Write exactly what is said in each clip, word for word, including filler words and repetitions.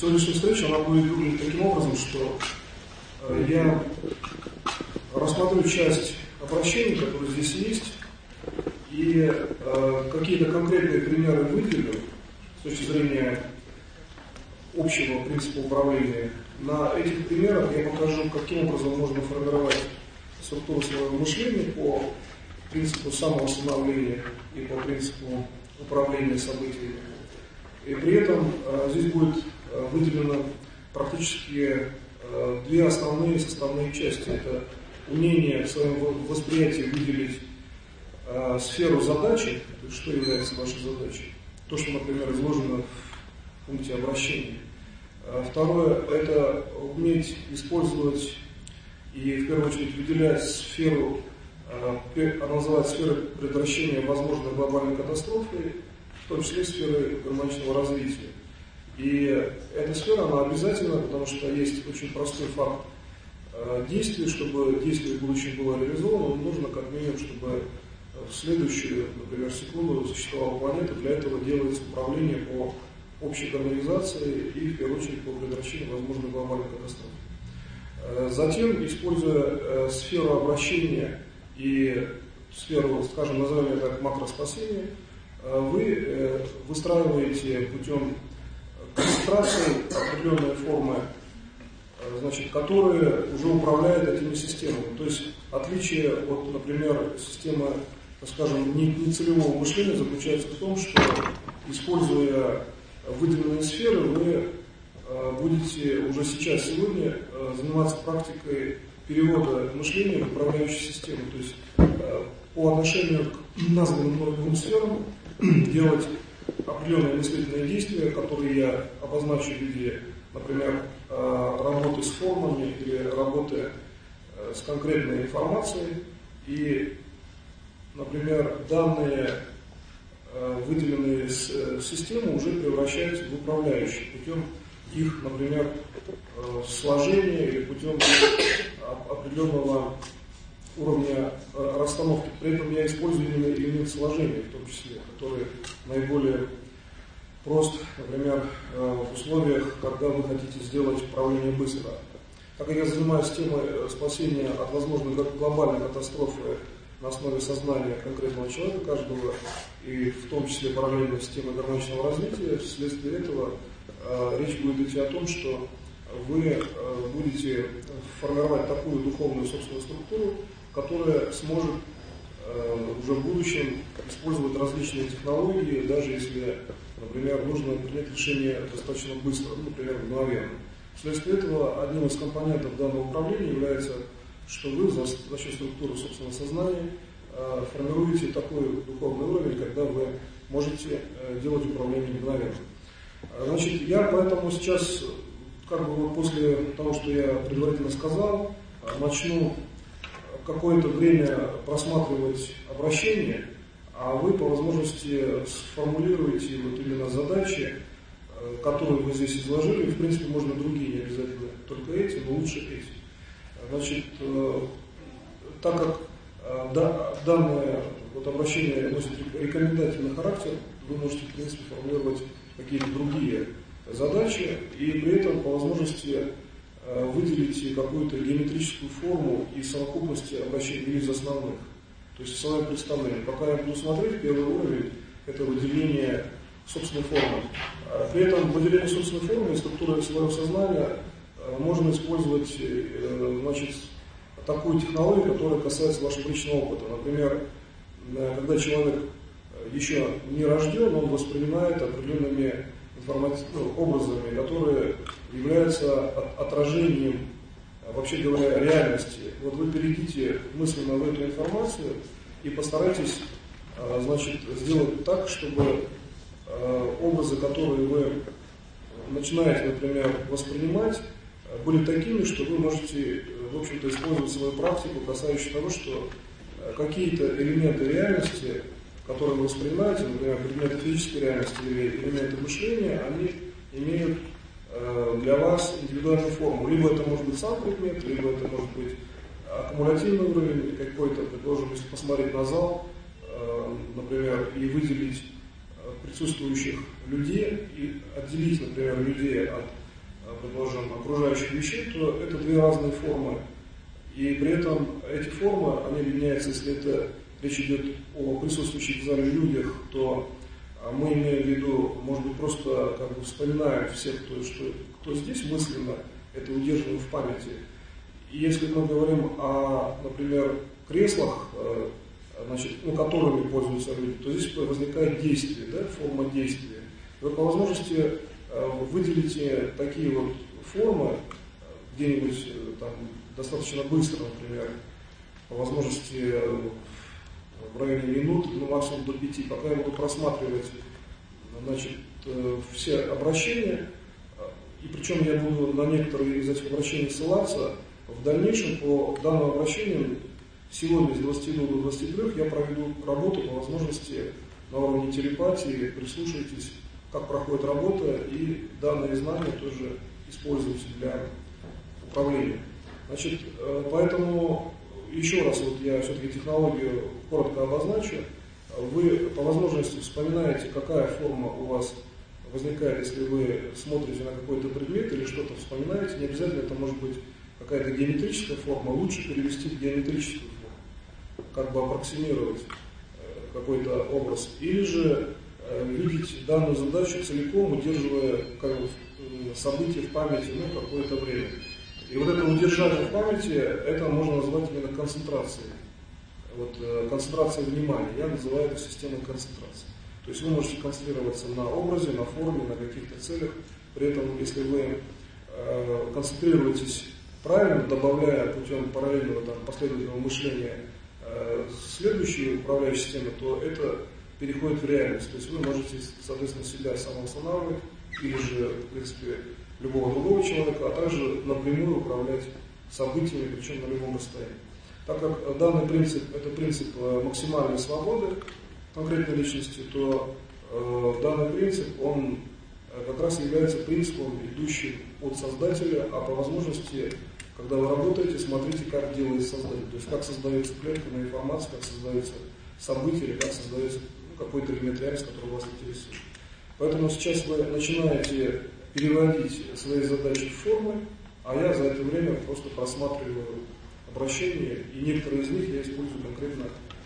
сегодняшняя встреча, она будет выглядеть таким образом, что э, я рассмотрю часть обращений, которые здесь есть, и э, какие-то конкретные примеры выделю с точки зрения общего принципа управления. На этих примерах я покажу, каким образом можно формировать структуру своего мышления по принципу самовосстановления и по принципу управления событиями. И при этом э, здесь будет э, выделено практически э, две основные составные части. Это умение в своем восприятии выделить э, сферу задачи, то есть что является вашей задачей. То, что, например, изложено в пункте обращения. Э, второе – это уметь использовать и в первую очередь выделять сферу, э, она называется сферой предотвращения возможной глобальной катастрофы, в том числе сферы гармоничного развития. И эта сфера, она обязательна, потому что есть очень простой факт э, действия. Чтобы действие в будущем было реализовано, нужно как минимум, чтобы в следующую, например, секунду существовала планета. Для этого делается управление по общей гармонизации и, в первую очередь, по предотвращению возможной глобальной катастрофы. Э, затем, используя э, сферу обращения и сферу, скажем, назовем это макроспасения, вы выстраиваете путем концентрации определенные формы, значит, которые уже управляют этими системами. То есть отличие от, например, системы, скажем, нецелевого мышления заключается в том, что, используя выделенные сферы, вы будете уже сейчас, сегодня, заниматься практикой перевода мышления в управляющую систему. То есть по отношению к названным мной двум сферам делать определенные мыслительные действия, которые я обозначу в виде, например, работы с формами или работы с конкретной информацией. И, например, данные выделенные системы уже превращаются в управляющие путем их, например, сложения или путем определенного уровня расстановки. При этом я использую именно элемент сложения, в том числе, который наиболее прост, например, в условиях, когда вы хотите сделать управление быстро. Так как я занимаюсь темой спасения от возможной глобальной катастрофы на основе сознания конкретного человека, каждого, и в том числе параллельно с темой гармоничного развития, вследствие этого э, речь будет идти о том, что вы э, будете формировать такую духовную собственную структуру, которая сможет э, уже в будущем использовать различные технологии, даже если, например, нужно принять решение достаточно быстро, ну, например, мгновенно. Вследствие этого одним из компонентов данного управления является, что вы за, за счет структуры собственного сознания э, формируете такой духовный уровень, когда вы можете э, делать управление мгновенно. Значит, я поэтому сейчас, как бы вот после того, что я предварительно сказал, начну какое-то время просматривать обращение, а вы по возможности сформулируете вот именно задачи, которые вы здесь изложили. В принципе, можно другие, не обязательно только эти, но лучше эти. Значит, так как да, данное вот обращение носит рекомендательный характер, вы можете, в принципе, формулировать какие-то другие задачи и при этом по возможности выделите какую-то геометрическую форму из совокупности обращений из основных. То есть свое представление. Пока я буду смотреть, первый уровень – это выделение собственной формы. При этом выделение собственной формы и структуры своего сознания можно использовать, значит, такую технологию, которая касается вашего личного опыта. Например, когда человек еще не рожден, он воспринимает определенными информативными образами, которые являются отражением, вообще говоря, реальности. Вот вы перейдите мысленно в эту информацию и постарайтесь, значит, сделать так, чтобы образы, которые вы начинаете, например, воспринимать, были такими, что вы можете, в общем-то, использовать свою практику, касающуюся того, что какие-то элементы реальности, которые вы воспринимаете, например, предметы физической реальности или элементы мышления, они имеют э, для вас индивидуальную форму. Либо это может быть сам предмет, либо это может быть аккумулятивный уровень какой-то. Предположим, если посмотреть на зал, э, например, и выделить присутствующих людей, и отделить, например, людей от предположим, окружающих вещей, то это две разные формы. И при этом эти формы, они объединяются, если это речь идет о присутствующих в зале людях, то мы имеем в виду, может быть, просто как бы вспоминаем всех, кто, что, кто здесь мысленно, это удерживаем в памяти. И если мы говорим о, например, креслах, значит, ну, которыми пользуются люди, то здесь возникает действие, да, форма действия. Вы по возможности выделите такие вот формы где-нибудь там достаточно быстро, например, по возможности в районе минут, ну, максимум до пяти, пока я буду просматривать, значит, все обращения, и причем я буду на некоторые из этих обращений ссылаться. В дальнейшем по данным обращениям сегодня с двадцати двух до двадцати трёх я проведу работу по возможности на уровне телепатии, прислушайтесь, как проходит работа, и данные знания тоже используются для управления. Значит, поэтому еще раз вот я все-таки технологию коротко обозначу. Вы по возможности вспоминаете, какая форма у вас возникает, если вы смотрите на какой-то предмет или что-то вспоминаете. Не обязательно это может быть какая-то геометрическая форма, лучше перевести в геометрическую форму, как бы аппроксимировать какой-то образ. Или же видеть данную задачу целиком, удерживая как бы, события в памяти, ну, какое-то время. И вот это удержание в памяти, это можно назвать именно концентрацией. Вот, концентрация внимания, я называю это системой концентрации. То есть вы можете концентрироваться на образе, на форме, на каких-то целях. При этом, если вы э, концентрируетесь правильно, добавляя путем параллельного там, последовательного мышления э, следующие управляющие системы, то это переходит в реальность. То есть вы можете, соответственно, себя самоостанавливать, или же, в принципе, любого другого человека, а также напрямую управлять событиями, причем на любом расстоянии. Так как данный принцип – это принцип максимальной свободы конкретной личности, то э, данный принцип, он как раз является принципом, идущим от создателя, а по возможности, когда вы работаете, смотрите, как делает создатель, то есть как создается клетка информация, как создается событие, или как создается ну, какой-то элемент реальности, который вас интересует. Поэтому сейчас вы начинаете переводить свои задачи в формы, а я за это время просто просматриваю обращения, и некоторые из них я использую конкретно,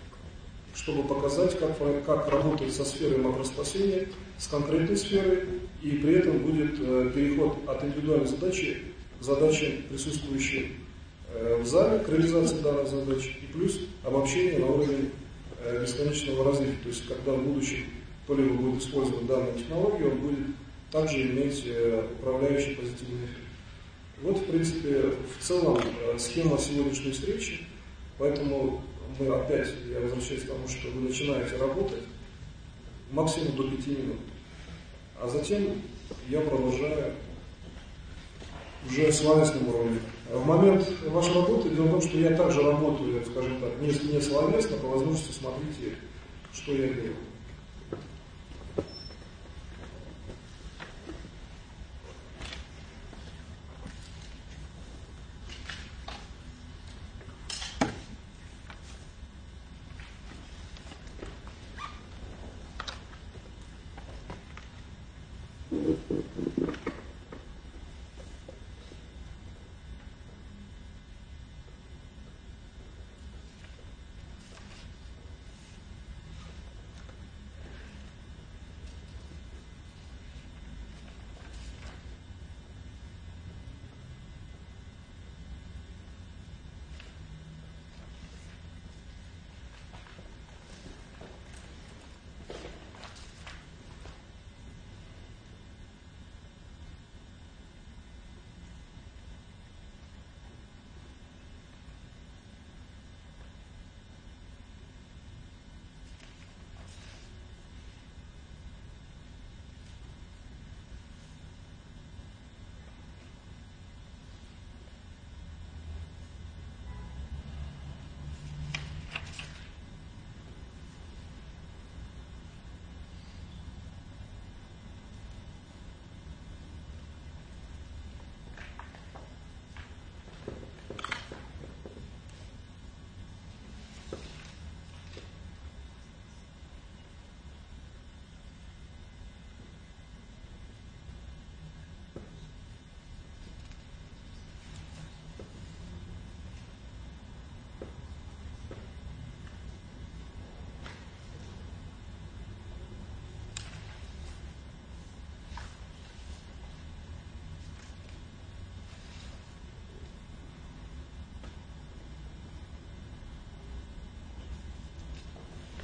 чтобы показать, как, как работает со сферой макроспасения, с конкретной сферой, и при этом будет э, переход от индивидуальной задачи к задачам, присутствующим э, в зале, к реализации данных задач, и плюс обобщение на уровень э, бесконечного развития. То есть, когда в будущем кто-либо будет использовать данную технологию, он будет также иметь э, управляющий позитивный эффект. Вот, в принципе, в целом э, схема сегодняшней встречи, поэтому мы опять, я возвращаюсь к тому, что вы начинаете работать максимум до пяти минут, а затем я продолжаю уже словесным уровнем. В момент вашей работы, дело в том, что я также работаю, скажем так, не, не словесно, по возможности смотрите, что я делаю.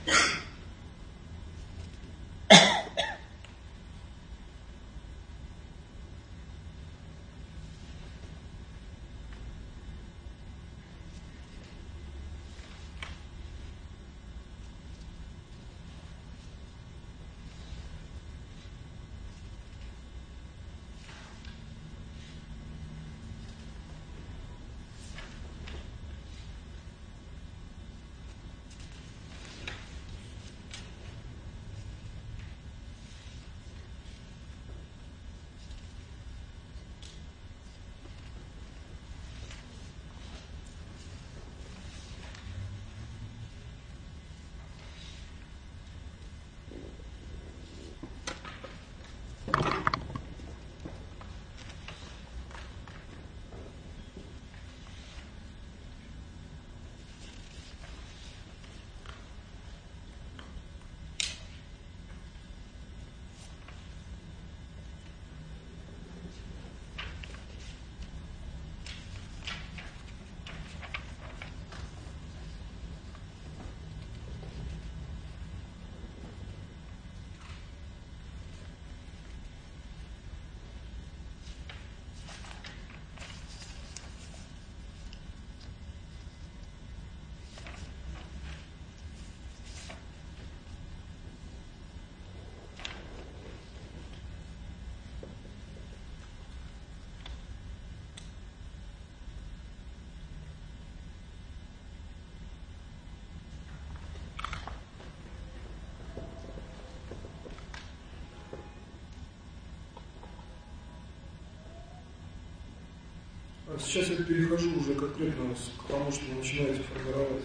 Сейчас я перехожу уже конкретно к тому, что вы начинаете формировать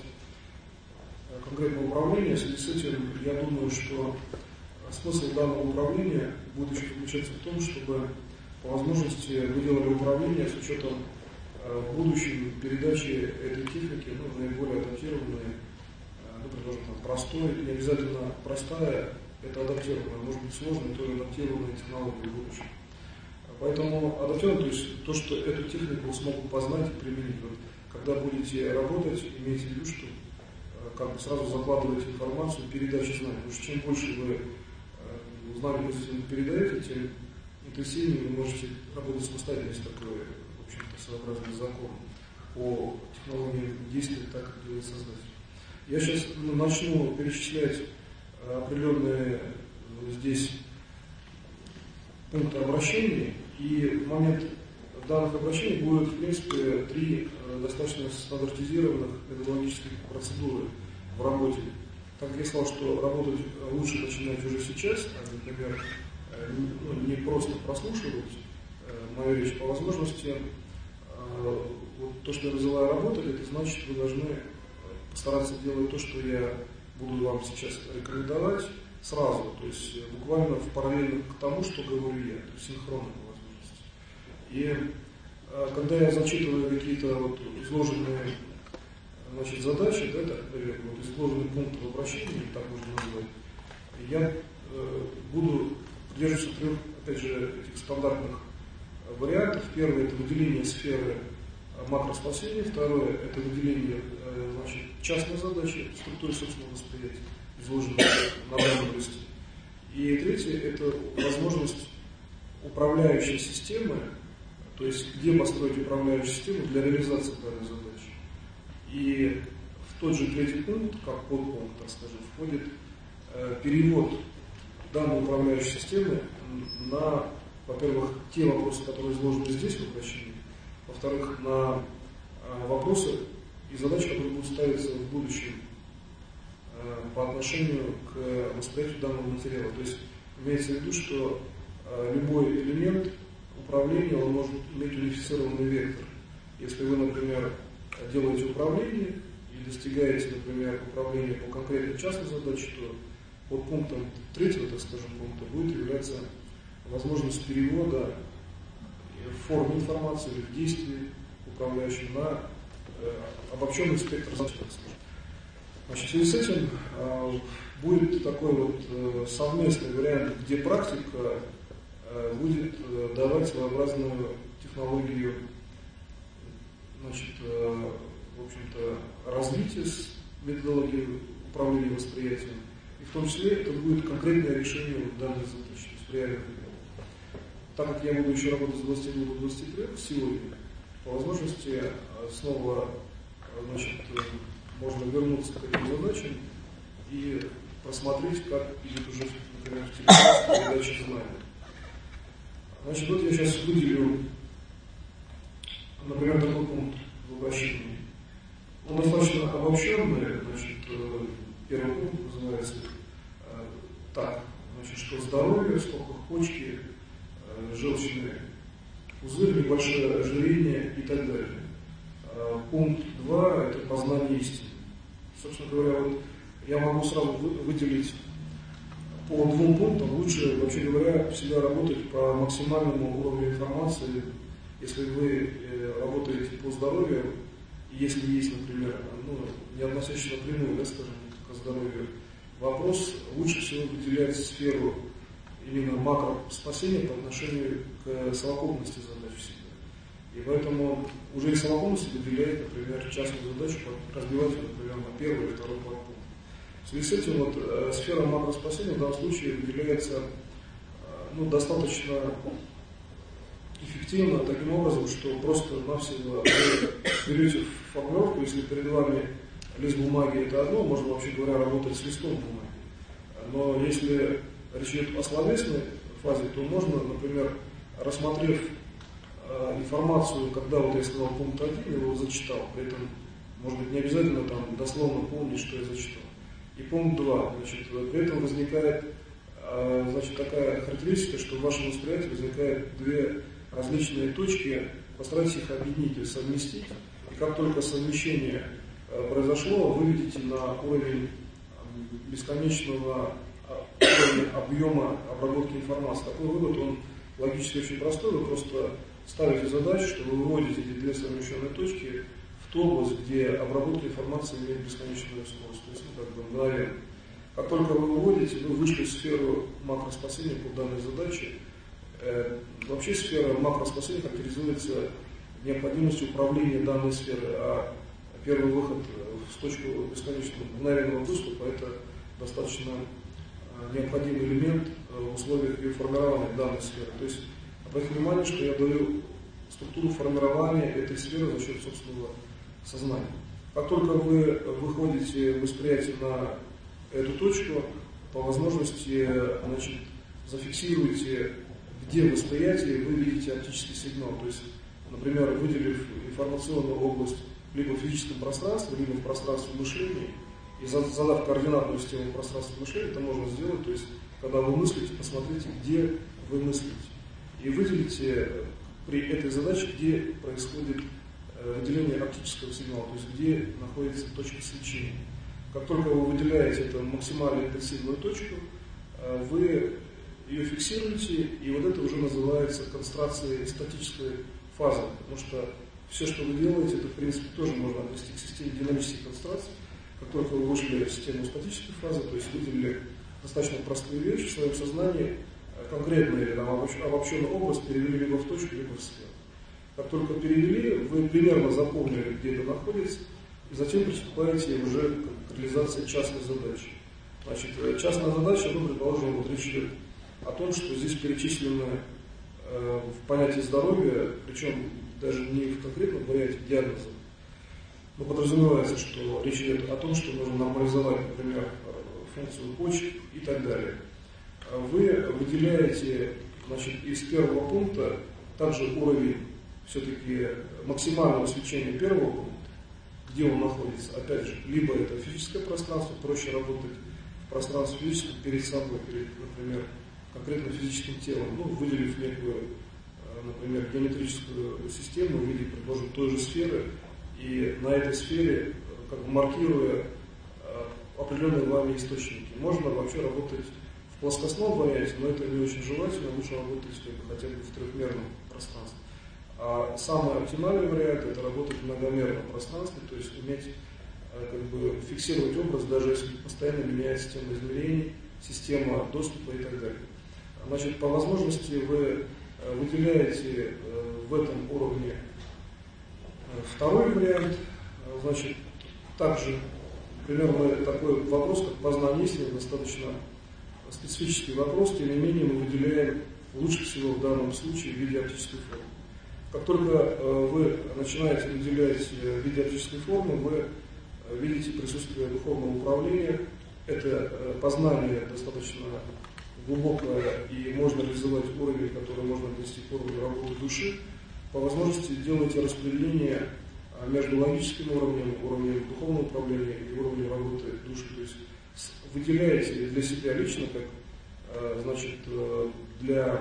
конкретное управление. В связи с этим я думаю, что смысл данного управления будет еще заключаться в том, чтобы по возможности вы делали управление с учетом в будущем передачи этой техники, ну, наиболее адаптированной, ну, предложим, там, простой, не обязательно простая, это адаптированная, может быть сложная, то адаптированная технология в будущем. Поэтому адаптирован, то есть то, что эту технику смогут познать и применить. Вот, когда будете работать, имейте в виду, что как бы сразу закладываете информацию, передачу знаний. Потому что чем больше вы знания позитивно передаете, тем интенсивнее вы можете работать самостоятельно. Есть такой, в общем-то, своеобразный закон по технологиям действия, так как делает создатель. Я сейчас ну, начну перечислять определенные здесь пункты обращений, и в момент данных обращений будет, в принципе, три э, достаточно стандартизированных методологических процедуры в работе. Так как я сказал, что работать лучше начинать уже сейчас, а, например, э, ну, не просто прослушивать э, мою речь, по возможности, э, вот то, что я называю работать, это значит, вы должны постараться делать то, что я буду вам сейчас рекомендовать, сразу, то есть буквально в параллельно к тому, что говорю я, то есть синхронно по возможности. И э, когда я зачитываю какие-то вот изложенные значит, задачи, да, так, например, вот изложенные пункты в обращении, так можно назвать, я э, буду придерживаться трех, опять же, этих стандартных вариантов. Первое – это выделение сферы макроспасения, второе – это выделение э, значит, частной задачи в структуре собственного восприятия, изложенной на данном листе. И третье – это возможность управляющей системы, то есть где построить управляющую систему для реализации данной задачи. И в тот же третий пункт, как подпункт, так скажем, входит э, перевод данной управляющей системы на, во-первых, те вопросы, которые изложены здесь в обращении, во-вторых, на э, вопросы и задачи, которые будут ставиться в будущем э, по отношению к восприятию данного материала. То есть имеется в виду, что э, любой элемент управления он может иметь унифицированный вектор. Если вы, например, делаете управление и достигаете, например, управления по конкретной частной задаче, то под пунктом третьего, так скажем, пункта будет являться возможность перевода форм информации или действий управляющих на э, обобщенный спектр задач, так скажем. Значит, в связи с этим э, будет такой вот э, совместный вариант, где практика э, будет э, давать своеобразную технологию, значит, э, в общем-то, развития с методологией управления восприятием. И в том числе это будет конкретное решение данной задачи, то есть в реальных временах. Так как я буду еще работать с двадцати двух до двадцати трёх сегодня, по возможности снова, значит, можно вернуться к этим задачам и просмотреть, как идет уже, например, в телефоне передача знаний. Значит, вот я сейчас выделю, например, такой пункт в обращении. Он достаточно обобщенный, значит, первый пункт называется так, значит, что здоровье, сколько почки, желчные узлы, небольшое ожирение и так далее. Пункт два – это познание истины. Собственно говоря, вот я могу сразу выделить по двум пунктам. Лучше, вообще говоря, всегда работать по максимальному уровню информации. Если вы работаете по здоровью, если есть, например, ну, не относящийся напрямую, да, скажем, к здоровью вопрос, лучше всего выделять сферу именно макроспасения по отношению к совокупности задач всегда. И поэтому уже из совокупности выделяет, например, частную задачу, разбивать ее, например, на первый и второй подпункт. В связи с этим вот, э, сфера макроспасения в данном случае выделяется э, ну, достаточно эффективно таким образом, что просто-навсего вы берете формулировку, если перед вами лист бумаги это одно, можно, вообще говоря, работать с листом бумаги. Но если речь идет о словесной фазе, то можно, например, рассмотрев э, информацию, когда вот я сказал пункт один, я его зачитал, при этом, может быть, не обязательно там дословно помнить, что я зачитал. И пункт два, значит, при этом возникает э, значит, такая характеристика, что в вашем восприятии возникают две различные точки, постарайтесь их объединить, то есть совместить. И как только совмещение э, произошло, вы видите на уровень э, бесконечного уровня объема обработки информации. Такой вывод, он логически очень простой, вы просто ставите задачу, что вы выводите эти две совмещенные точки в ту область, где обработка информации имеет бесконечную скорость, то есть ну, как бы мгновенно. Как только вы выводите, вы вышли в сферу макроспасения по данной задаче. Э, вообще сфера макроспасения характеризуется необходимостью управления данной сферой, а первый выход в точку бесконечного мгновенного доступа – это достаточно необходимый элемент в условиях ее формирования данной сферы. То есть обратите внимание, что я даю структуру формирования этой сферы за счет собственного сознания. Как только вы выходите в восприятие на эту точку, по возможности, значит, зафиксируйте, где в восприятии вы видите оптический сигнал. То есть, например, выделив информационную область либо в физическом пространстве, либо в пространстве мышления, и задав координатную систему пространства мышления, это можно сделать. То есть, когда вы мыслите, посмотрите, где вы мыслите. И выделите при этой задаче, где происходит выделение оптического сигнала, то есть где находится точка свечения. Как только вы выделяете эту максимально интенсивную точку, вы ее фиксируете, и вот это уже называется концентрацией статической фазы, потому что все, что вы делаете, это в принципе тоже можно отнести к системе динамической концентрации. Как только вы вышли в систему статической фазы, то есть выделили достаточно простые вещи в своем сознании, конкретную там, обобщенную область перевели либо в точку, либо в сферу. Как только перевели, вы примерно запомнили, где это находится, и затем приступаете уже к реализации частной задачи. Значит, частная задача, ну, предположим, вот речь идет о том, что здесь перечислены э, в понятии здоровья, причем даже не в конкретном варианте диагноза, но подразумевается, что речь идет о том, что нужно нормализовать, например, функцию почек и так далее. Вы выделяете, значит, из первого пункта также уровень все-таки максимального свечения первого пункта, где он находится, опять же, либо это физическое пространство, проще работать в пространстве физическом перед собой, перед, например, конкретно физическим телом, ну, выделив некую, например, геометрическую систему в виде, предположим, той же сферы, и на этой сфере, как бы маркируя определенные вами источники. Можно вообще работать в плоскостном варианте, но это не очень желательно, лучше работать как бы, хотя бы в трехмерном пространстве. А самый оптимальный вариант – это работать в многомерном пространстве, то есть уметь как бы, фиксировать образ, даже если постоянно меняется система измерений, система доступа и так далее. Значит, по возможности вы выделяете в этом уровне второй вариант, значит, также например, мы такой вопрос, как познание истины, достаточно специфический вопрос, тем не менее мы выделяем лучше всего в данном случае в виде оптической формы. Как только вы начинаете выделять в виде оптической формы, вы видите присутствие духовного управления. Это познание достаточно глубокое, и можно реализовать уровень, который можно отнести к уровню работы души. По возможности делайте распределение между логическим уровнем, уровнем духовного управления и уровнем работы души. То есть выделяете для себя лично, как значит, для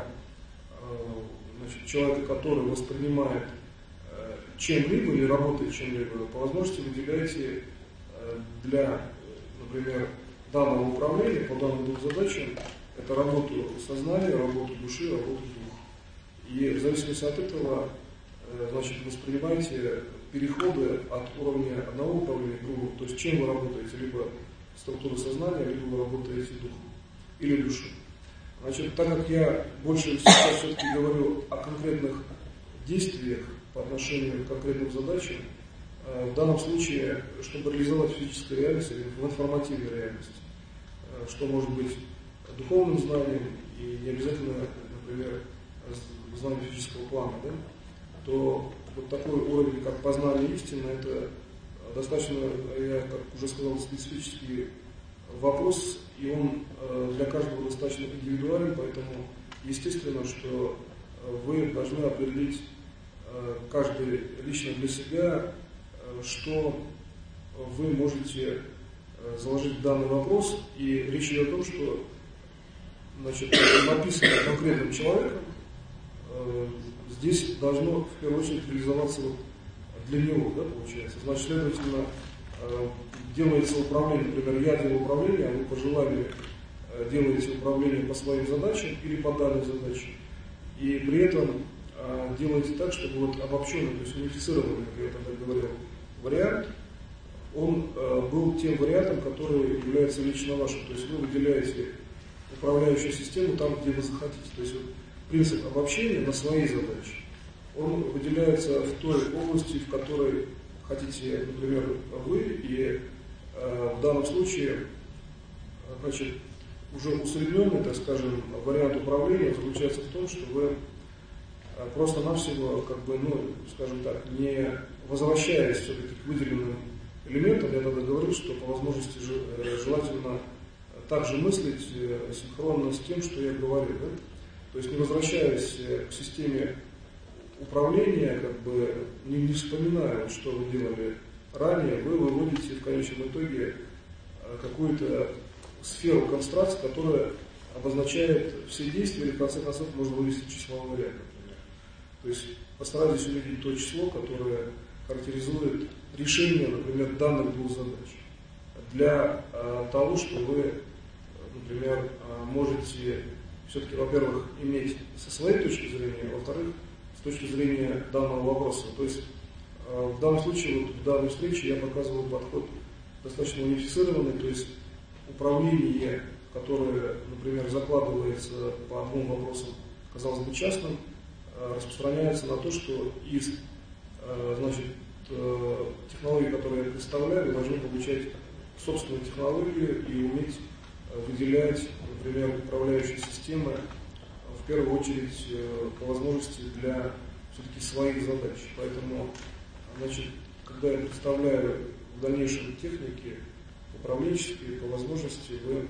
значит, человека, который воспринимает чем-либо или работает чем-либо, по возможности выделяете для, например, данного управления по данным двум задачам, это работу сознания, работу души, работу духа. И в зависимости от этого, значит, воспринимаете переходы от уровня одного управления к другому. То есть чем вы работаете, либо структура сознания, либо вы работаете духом или душой. Значит, так как я больше сейчас все-таки говорю о конкретных действиях по отношению к конкретным задачам, в данном случае, чтобы реализовать физическую реальность или в информативной реальности, что может быть духовным знанием и не обязательно, например, знанием физического плана, да, то вот такой уровень, как познание истины, это достаточно, я как уже сказал, специфический вопрос, и он для каждого достаточно индивидуален, поэтому естественно, что вы должны определить каждый лично для себя, что вы можете заложить в данный вопрос. И речь идет о том, что, значит, написано конкретным человеком, здесь должно в первую очередь реализоваться вот для него, да, получается. Значит, следовательно, делается управление, например, я делаю управление, а вы по желанию делаете управление по своим задачам или по данным задачам, и при этом делаете так, чтобы вот обобщенный, то есть унифицированный, как я тогда говорил, вариант, он был тем вариантом, который является лично вашим. То есть вы выделяете управляющую систему там, где вы захотите. То есть вот принцип обобщения на свои задачи, он выделяется в той области, в которой хотите, например, вы, и э, в данном случае, значит, уже усредненный, так скажем, вариант управления заключается в том, что вы просто-навсего, как бы, ну, скажем так, не возвращаясь все-таки к выделенным элементам, я тогда говорю, что по возможности желательно также мыслить синхронно с тем, что я говорю, да? То есть не возвращаясь к системе управления, как бы не, не вспоминая, что вы делали ранее, вы выводите в конечном итоге какую-то сферу констракции, которая обозначает все действия, и в конце концов можно вывести числовой ряд, например. То есть постарайтесь увидеть то число, которое характеризует решение, например, данных двух задач. Для а, того, что вы, например, а, можете все-таки, во-первых, иметь со своей точки зрения, а во-вторых, с точки зрения данного вопроса. То есть а, в данном случае, вот в данной встрече я показывал подход достаточно унифицированный, то есть управление, которое, например, закладывается по двум вопросам, казалось бы, частным, распространяется на то, что из, значит, технологии, которые я представляю, вы должны получать собственную технологию и уметь выделять, например, управляющие системы в первую очередь по возможности для все-таки своих задач. Поэтому, значит, когда я представляю в дальнейшем техники управленческие, по возможности вы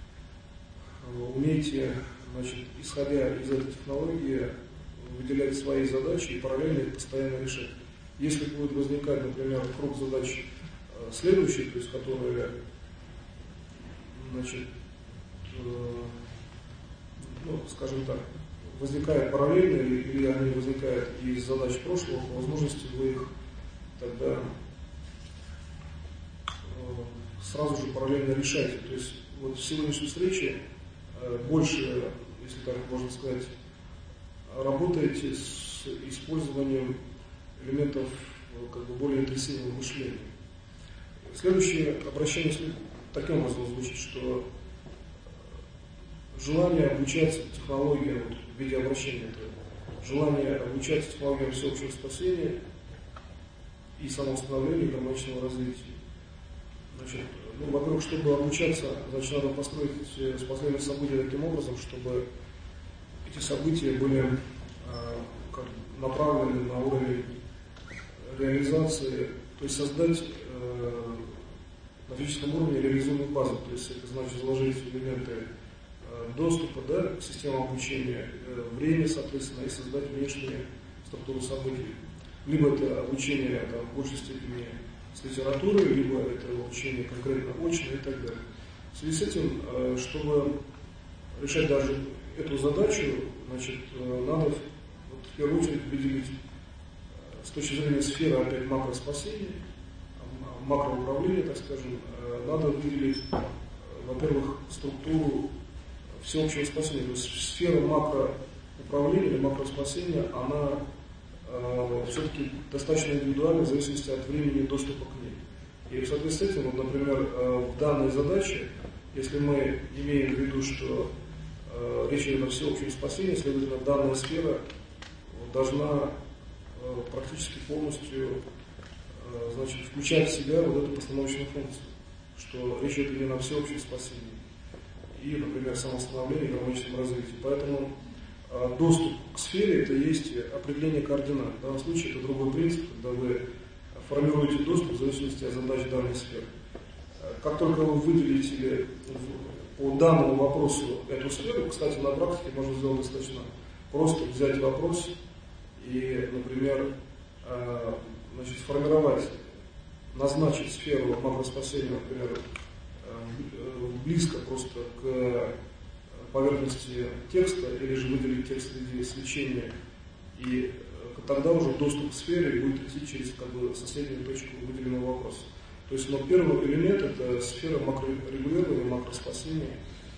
умеете, значит, исходя из этой технологии, выделять свои задачи и параллельно их постоянно решать. Если будет возникать, например, круг задач следующих, то есть которые, значит, ну, скажем так, возникают параллельно или они возникают из задач прошлого, по возможности вы их тогда сразу же параллельно решаете. То есть вот в сегодняшней встрече больше, если так можно сказать, работаете с использованием элементов как бы более интенсивного мышления. Следующее обращение таким образом звучит, что желание обучаться технологиям, вот, в виде обращения, это желание обучаться технологиям всеобщего спасения и самоустановления и гармоничного развития. Значит, ну, во-первых, чтобы обучаться, значит, надо построить последовательность событий таким образом, чтобы эти события были э, как, направлены на уровень реализации, то есть создать э, на физическом уровне реализуемую базу, то есть это значит заложить элементы э, доступа, да, к системам обучения, э, время, соответственно, и создать внешнюю структуру событий. Либо это обучение там, в большей степени с литературой, либо это обучение конкретно очное и так далее. В связи с этим, э, чтобы решать даже эту задачу, значит, э, надо вот, в первую очередь выделить с точки зрения сферы опять макроспасения, макроуправления, так скажем, надо выделить, во-первых, структуру всеобщего спасения. То есть сфера макроуправления или макроспасения, она э, все-таки достаточно индивидуальна в зависимости от времени доступа к ней. И в соответствии с этим, вот, например, э, в данной задаче, если мы имеем в виду, что э, речь идет о всеобщем спасении, следовательно, данная сфера должна практически полностью значит, включать в себя вот эту постановочную функцию, что речь идет именно о всеобщем спасении и, например, самоустановлении и гармоническом развитии. Поэтому доступ к сфере – это есть определение координат. В данном случае это другой принцип, когда вы формируете доступ в зависимости от задач данной сферы. Как только вы выделите по данному вопросу эту сферу, кстати, на практике можно сделать достаточно просто взять вопрос и, например, значит, сформировать, назначить сферу макроспасения, например, близко просто к поверхности текста, или же выделить текст в виде свечения, и тогда уже доступ к сфере будет идти через как бы, соседнюю точку выделенного вопроса. То есть, но первый элемент – это сфера макрорегулирования, макроспасения,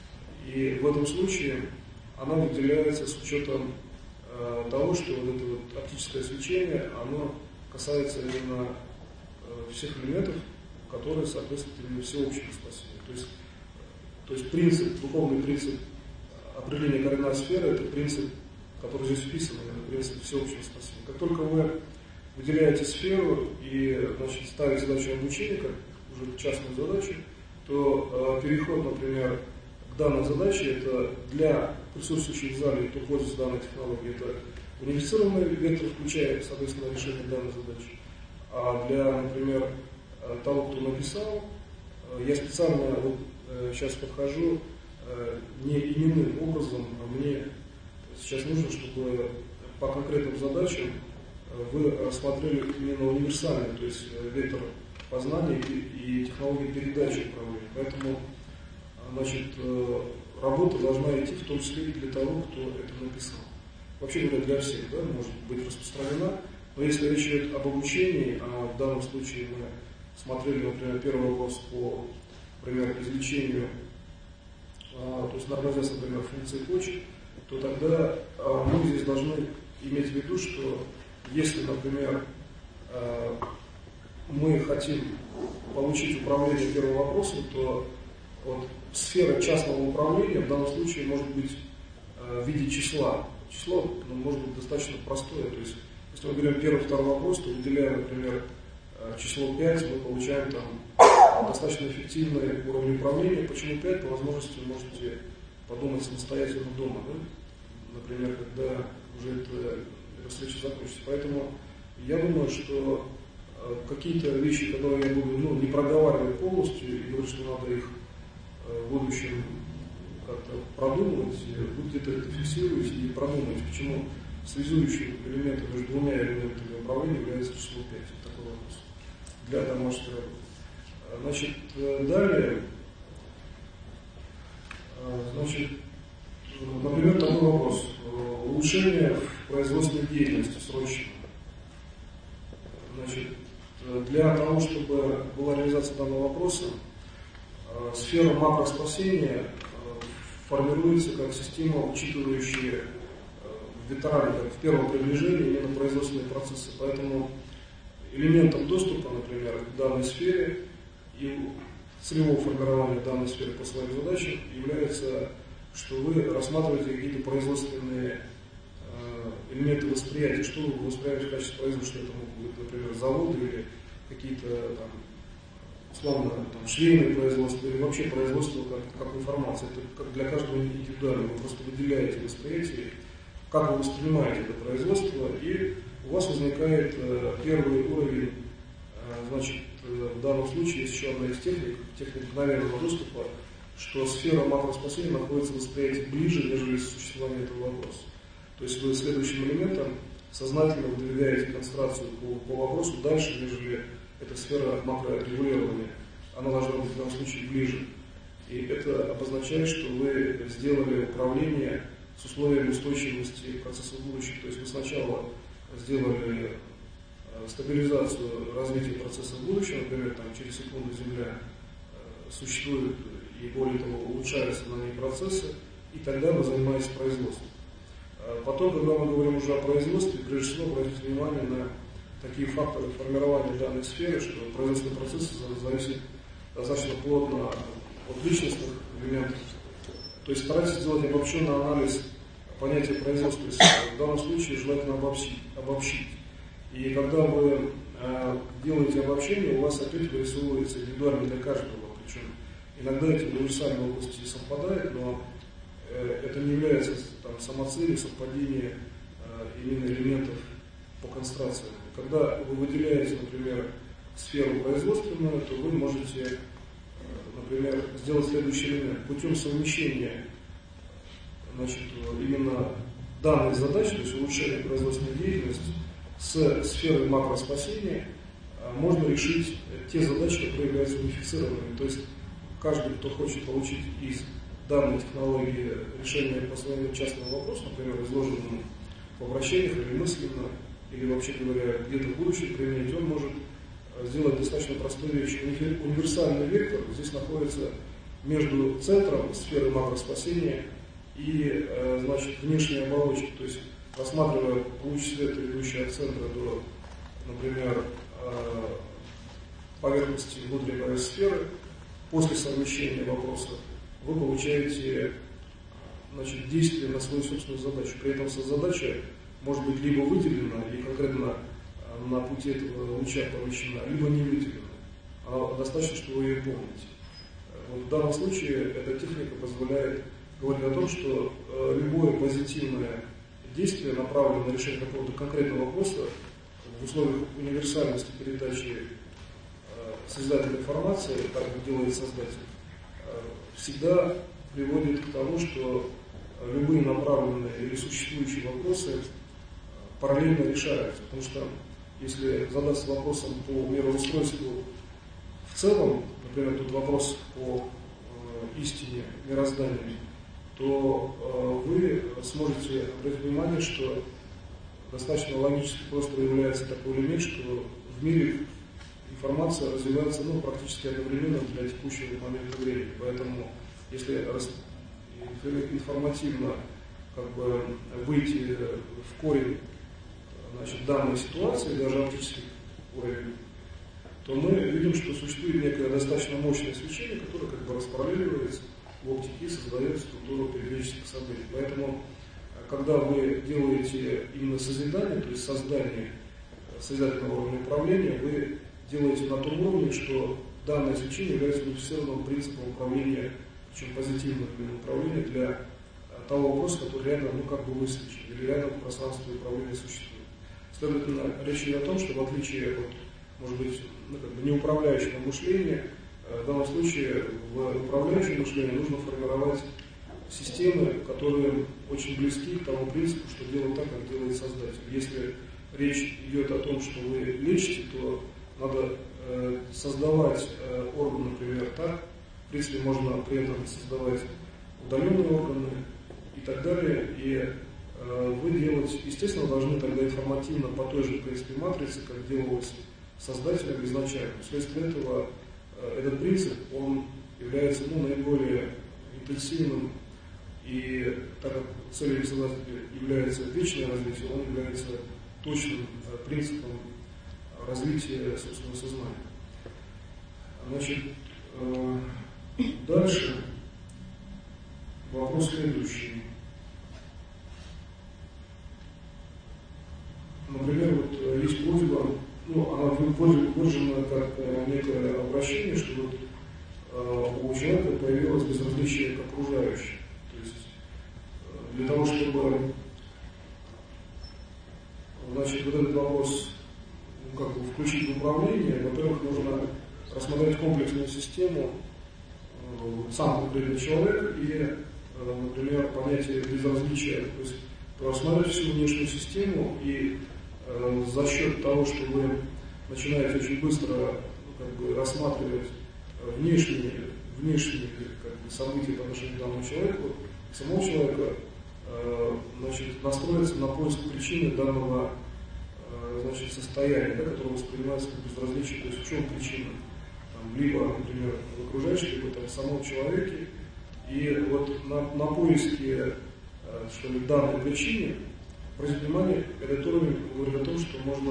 и в этом случае она выделяется с учетом того, что вот это вот оптическое свечение, оно касается именно э, всех элементов, которые соответствуют именно всеобщему спасению. То есть, то есть принцип, духовный принцип определения координат сферы, это принцип, который здесь вписан, это принцип всеобщего спасения. Как только вы выделяете сферу и, значит, ставите задачу обучения, как уже частную задачу, то э, переход, например, к данной задаче, это для присутствующих в зале, кто пользуется данной технологией, это унифицированный вектор, включая, соответственно, решение данной задачи. А для, например, того, кто написал, я специально вот сейчас подхожу не именным образом, а мне сейчас нужно, чтобы по конкретным задачам вы рассмотрели именно универсальный, то есть вектор познания и, и технологии передачи управления. Поэтому, значит, работа должна идти в том числе и для того, кто это написал. Вообще говоря, для всех, да, может быть распространена, но если речь идет об обучении, а в данном случае мы смотрели, например, первый вопрос по, например, извлечению, а, то есть нормализации, например, функции почек, то тогда а, мы здесь должны иметь в виду, что если, например, а, мы хотим получить управление первым вопросом, то вот, сфера частного управления в данном случае может быть а, в виде числа. Число, ну, может быть достаточно простое. То есть, если мы берем первый, второй вопрос, то выделяя, например, число пять, мы получаем там достаточно эффективный уровень управления. Почему пять? По возможности вы можете подумать самостоятельно дома, да? Например, когда уже эта, эта встреча закончится. Поэтому я думаю, что какие-то вещи, которые я буду ну, не проговаривать полностью и говорю, что надо их в будущем как-то продумывать, вы где-то это фиксируете и продумаете, почему связующим элементом между двумя элементами управления является число пять. Вот такой вопрос для домашней работы. Значит, далее, значит, например, такой вопрос. Улучшение в производственной деятельности срочно. Значит, для того, чтобы была реализация данного вопроса, сфера макроспасения формируется как система, учитывающая векторами, как в первом приближении именно производственные процессы. Поэтому элементом доступа, например, к данной сфере и целевого формирования данной сферы по своим задачам является, что вы рассматриваете какие-то производственные элементы восприятия, что вы воспринимаете в качестве производства, что это могут быть, например, заводы или какие-то там условно, там, швейное производство или вообще производство как, как информация. Это как для каждого индивидуально. Вы просто выделяете восприятие, как вы воспринимаете это производство, и у вас возникает э, первый уровень, э, значит, э, в данном случае есть еще одна из техник, техника мгновенного доступа, что сфера макроспасения находится в восприятии ближе, нежели существование этого вопроса. То есть вы следующим элементом сознательно выдвигаете концентрацию по, по вопросу дальше, нежели эта сфера макрорегулирования. Она должна быть в данном случае ближе. И это обозначает, что вы сделали управление с условиями устойчивости процесса будущего. То есть вы сначала сделали стабилизацию развития процесса будущего, например, там, через секунду Земля существует и, более того, улучшаются на ней процессы, и тогда вы занимаетесь производством. Потом, когда мы говорим уже о производстве, прежде всего обратите внимание на такие факторы формирования данной сферы, что производственный процесс зависит достаточно плотно от личностных элементов. То есть старайтесь сделать обобщенный анализ понятия производства. В данном случае желательно обобщить. обобщить. И когда вы э, делаете обобщение, у вас опять вырисовывается индивидуально для каждого. Причем иногда эти универсальные области совпадают, но э, это не является там, самоцелью совпадения э, именно элементов по концентрации. Когда вы выделяете, например, сферу производственную, то вы можете, э, например, сделать следующий элемент. Путем совмещения, значит, именно данной задачи, то есть улучшения производственной деятельности, с сферой макроспасения можно решить те задачи, которые являются унифицированными. То есть каждый, кто хочет получить из данной технологии решение по своему частному вопросу, например, изложенному в обращениях или мысленно, или вообще говоря, где-то в будущем применить, он может сделать достаточно простую вещь. Универсальный вектор здесь находится между центром сферы макроспасения и, значит, внешней оболочкой. То есть рассматривая луч света, идущий от центра до, например, поверхности внутренней сферы, после совмещения вопросов вы получаете, значит, действие на свою собственную задачу. При этом задача может быть либо выделена и конкретно на пути этого луча помещена, либо не выделена. А достаточно, что вы ее помните. Вот в данном случае эта техника позволяет говорить о том, что любое позитивное действие, направленное на решение какого-то конкретного вопроса в условиях универсальности передачи э, созидательной информации, как делает создатель, э, всегда приводит к тому, что любые направленные или существующие вопросы э, параллельно решаются. Потому что если задаться вопросом по мироустройству в целом, например, тут вопрос по э, истине мироздания, то э, вы сможете обратить внимание, что достаточно логически просто является такой элемент, что в мире информация развивается, ну, практически одновременно для текущего момента времени. Поэтому, если раз, информативно как бы, выйти в корень, значит, данной ситуации, даже оптический уровень, то мы видим, что существует некое достаточно мощное свечение, которое как бы распараллеливается в оптике и создает структуру периодических событий. Поэтому, когда вы делаете именно созидание, то есть создание созидательного уровня управления, вы делаете на том уровне, что данное свечение является унифицированным принципом управления, причем позитивным управления для того вопроса, который реально, ну, как бы высвечен, или реально в пространстве управления существует. Следовательно, речь идет о том, что в отличие от, может быть, ну, как бы неуправляющего мышления, в данном случае в управляющем мышлении нужно формировать системы, которые очень близки к тому принципу, что делать так, как делает создатель. Если речь идет о том, что вы лечите, то надо э, создавать э, органы, например, так. В принципе, можно при этом создавать удаленные органы и так далее. И э, вы делать, естественно, должны тогда информативно по той же принципе матрицы, как делалось создателем изначально. Вследствие этого э, этот принцип, он является, ну, наиболее интенсивным. И так как целью создателя является вечное развитие, он является точным э, принципом развития собственного сознания. Значит, э, дальше вопрос следующий. Например, вот есть просьба ну, она выражена как некое обращение, что вот у человека появилось безразличие к окружающим. То есть для того, чтобы, значит, вот этот вопрос, ну, как бы включить в управление, во-первых, нужно рассмотреть комплексную систему, сам конкретный человек и, например, понятие безразличия, то есть рассмотреть всю внешнюю систему и э, за счет того, что вы начинаете очень быстро, ну, как бы, рассматривать внешние, внешние как бы, события по отношению к данному человеку, самого человека, э, значит, настроиться на поиск причины данного э, значит, состояния, да, которое воспринимается как безразличие, то есть в чем причина. Там, либо, например, в окружающих, либо там, в самом человеке. И вот на, на поиске что ли, данной причине, обратите внимание, этот уровень говорит о том, что можно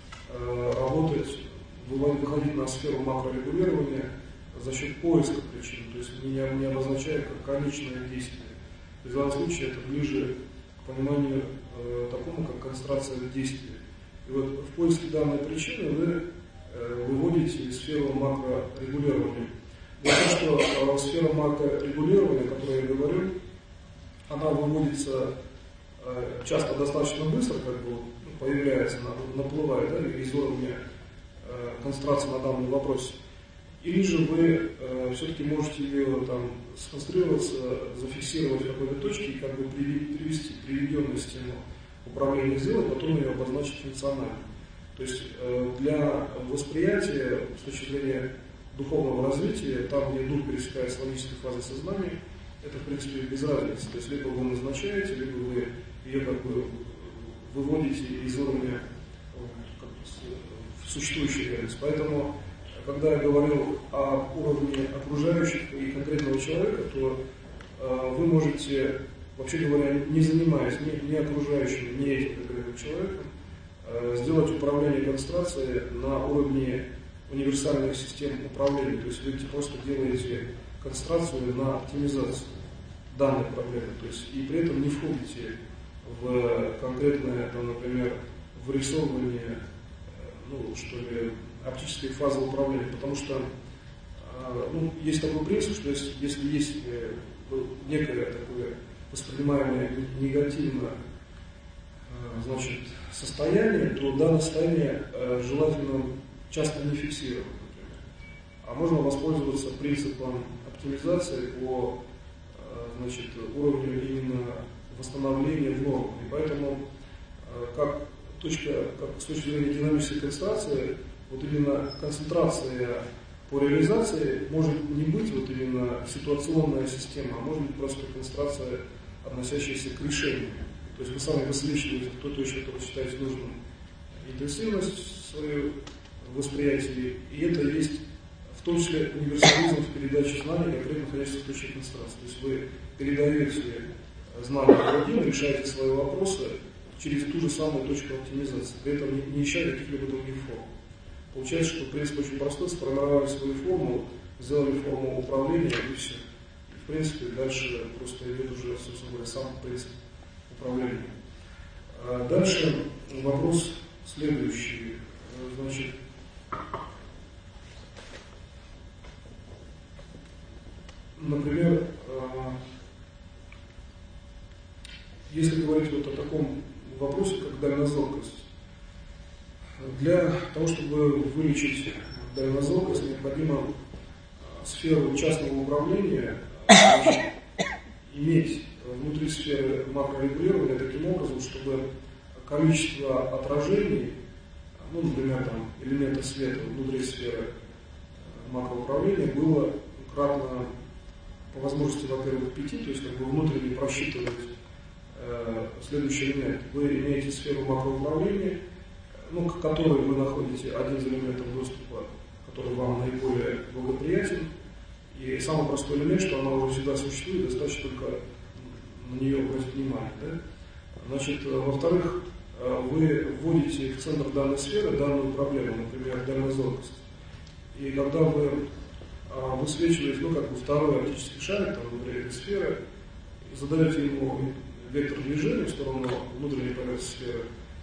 э, работать, выходить на сферу макрорегулирования за счет поиска причин, то есть не, не обозначая как конечное действие. В данном случае это ближе к пониманию э, такому, как концентрация действия. И вот в поиске данной причины вы э, выводите сферу макрорегулирования. Дело в том, что э, сфера макрорегулирования, о которой я говорю, она выводится э, часто достаточно быстро, как бы, ну, появляется, наплывает, да, из уровня э, концентрации на данном вопросе. Или же вы э, все-таки можете ее там сконцентрироваться, зафиксировать в какой-то точке и как бы привести приведенную систему управления сделать, потом ее обозначить функционально. То есть э, для восприятия с точки зрения духовного развития, там, где дух пересекается с логической фазой сознания, это, в принципе, без разницы. То есть, либо вы назначаете, либо вы ее как бы выводите из уровня как бы, в существующую реальность. Поэтому, когда я говорил о уровне окружающих и конкретного человека, то э, вы можете, вообще говоря, не занимаясь ни, ни окружающим, ни этим конкретным человеком, э, сделать управление концентрацией на уровне универсальных систем управления. То есть, вы просто делаете концентрацию на оптимизацию данной проблемы, то есть и при этом не входите в конкретное, там, например, вырисовывание, ну, что ли, оптической фазы управления, потому что ну, есть такой принцип, что если, если есть некое такое воспринимаемое негативно, значит, состояние, то данное состояние желательно часто не фиксировать, например. А можно воспользоваться принципом оптимизации по, значит, уровню именно восстановления в норму. И поэтому, как точка, как с точки зрения динамической концентрации, вот именно концентрация по реализации может не быть вот именно ситуационная система, а может быть просто концентрация, относящаяся к решению. То есть вы сами высвечиваете в той точке, которую считаете нужным, интенсивность свою восприятия, и это есть в том числе универсализм в передаче знаний, конкретно находящихся в точке концентрации. То есть вы передаете знания другим, решаете свои вопросы через ту же самую точку оптимизации, при этом не, не ища каких-либо других форм. Получается, что принцип очень простой: сформировали свою форму, сделали форму управления и все. И, в принципе, дальше просто идет уже, собственно говоря, сам принцип управления. А дальше вопрос следующий. Значит, например, если говорить вот о таком вопросе, как дальнозоркость, для того, чтобы вылечить дальнозоркость, необходимо сферу частного управления, значит, иметь внутри сферы макрорегулирования таким образом, чтобы количество отражений, ну, например, там, элемента света внутри сферы макроуправления было кратно, по возможности, во-первых, пяти, то есть как бы внутренне просчитывать э, следующий элемент. Вы имеете сферу макроуправления, ну, к которой вы находите один из элементов доступа, который вам наиболее благоприятен. И самый простой элемент, что она уже всегда существует, достаточно только на нее обратить внимание. Да? Значит, во-вторых, вы вводите в центр данной сферы данную проблему, например, дальнозоркость. И когда вы высвечиваете, ну, как бы второй оптический шарик там, внутри этой сферы, задаете ему вектор движения в сторону внутренней поверхности сферы,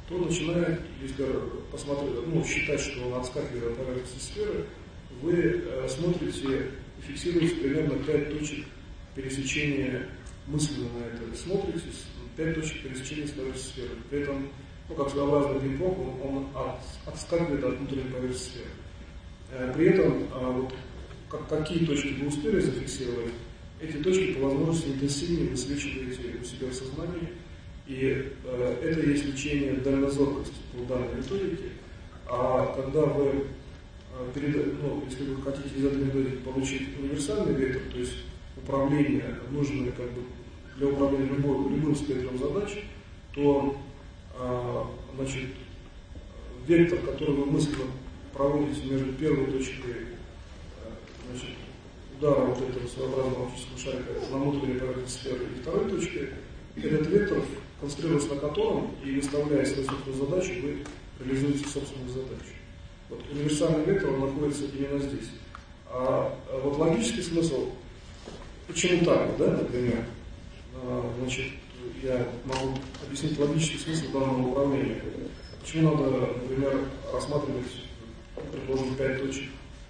то начинает, если посмотреть, ну, считать, что он отскакивает от поверхности сферы, вы э, смотрите и фиксируете примерно пять точек пересечения, мысленно на это смотрите, пять точек пересечения с поверхностью сферы. При этом, ну, как своеобразный пинг-понг, он, он от, отскакивает от внутренней поверхности сферы. Э, при этом, э, вот, как, какие точки вы успели зафиксировать, эти точки по возможности интенсивнее высвечиваете у себя в сознании. И э, это и есть лечение дальнозоркости по данной методике. А когда вы, э, перед, ну, если вы хотите из этой методики получить универсальный вектор, то есть управление, нужное как бы для управления любой, любым спектром задач, то э, значит, вектор, который вы мысленно проводите между первой точкой э, значит, удара вот этого своеобразного оптического шарика на внутренней поверхности сферы и второй точкой, этот вектор, концентрируясь на котором и выставляя свою собственную задачу, вы реализуете собственную задачу. Вот универсальный вектор, он находится именно здесь. А, а вот логический смысл, почему так, да, например, а, значит, я могу объяснить логический смысл данного управления. Почему надо, например, рассматривать, предположим, пять точек,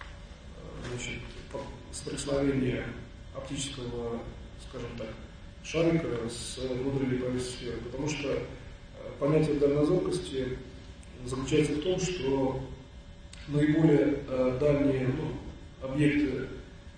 значит, соприкосновения оптического, скажем так, шарика с внутренней поверхностью сферы, потому что понятие дальнозоркости заключается в том, что наиболее э, дальние, ну, объекты,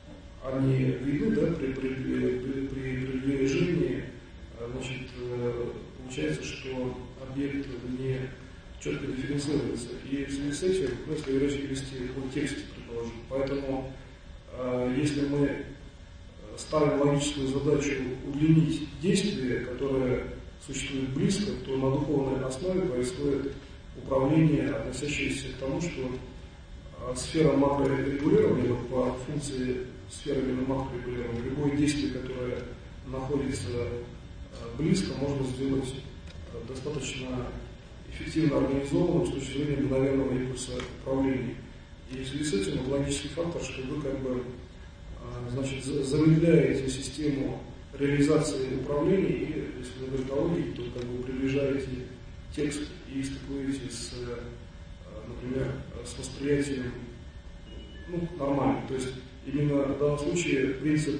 они видны, да, при, при, при, при приближении, значит, э, получается, что объект не четко дифференцируется. И в связи с этим, ну, если речь вести о тексте, предположим, поэтому э, если мы ставим логическую задачу удлинить действие, которое существует близко, то на духовной основе происходит управление, относящееся к тому, что сфера макрорегулирования по функции сферы макрорегулирования, любое действие, которое находится близко, можно сделать достаточно эффективно организованным с точки зрения мгновенного импульса управления. И в связи с этим вот логический фактор, что вы как бы значит, замедляете систему реализации управления, и если вы говорите о логике, то как бы приближаете текст и стыкуете с, например, с восприятием, ну, нормально. То есть именно в данном случае принцип,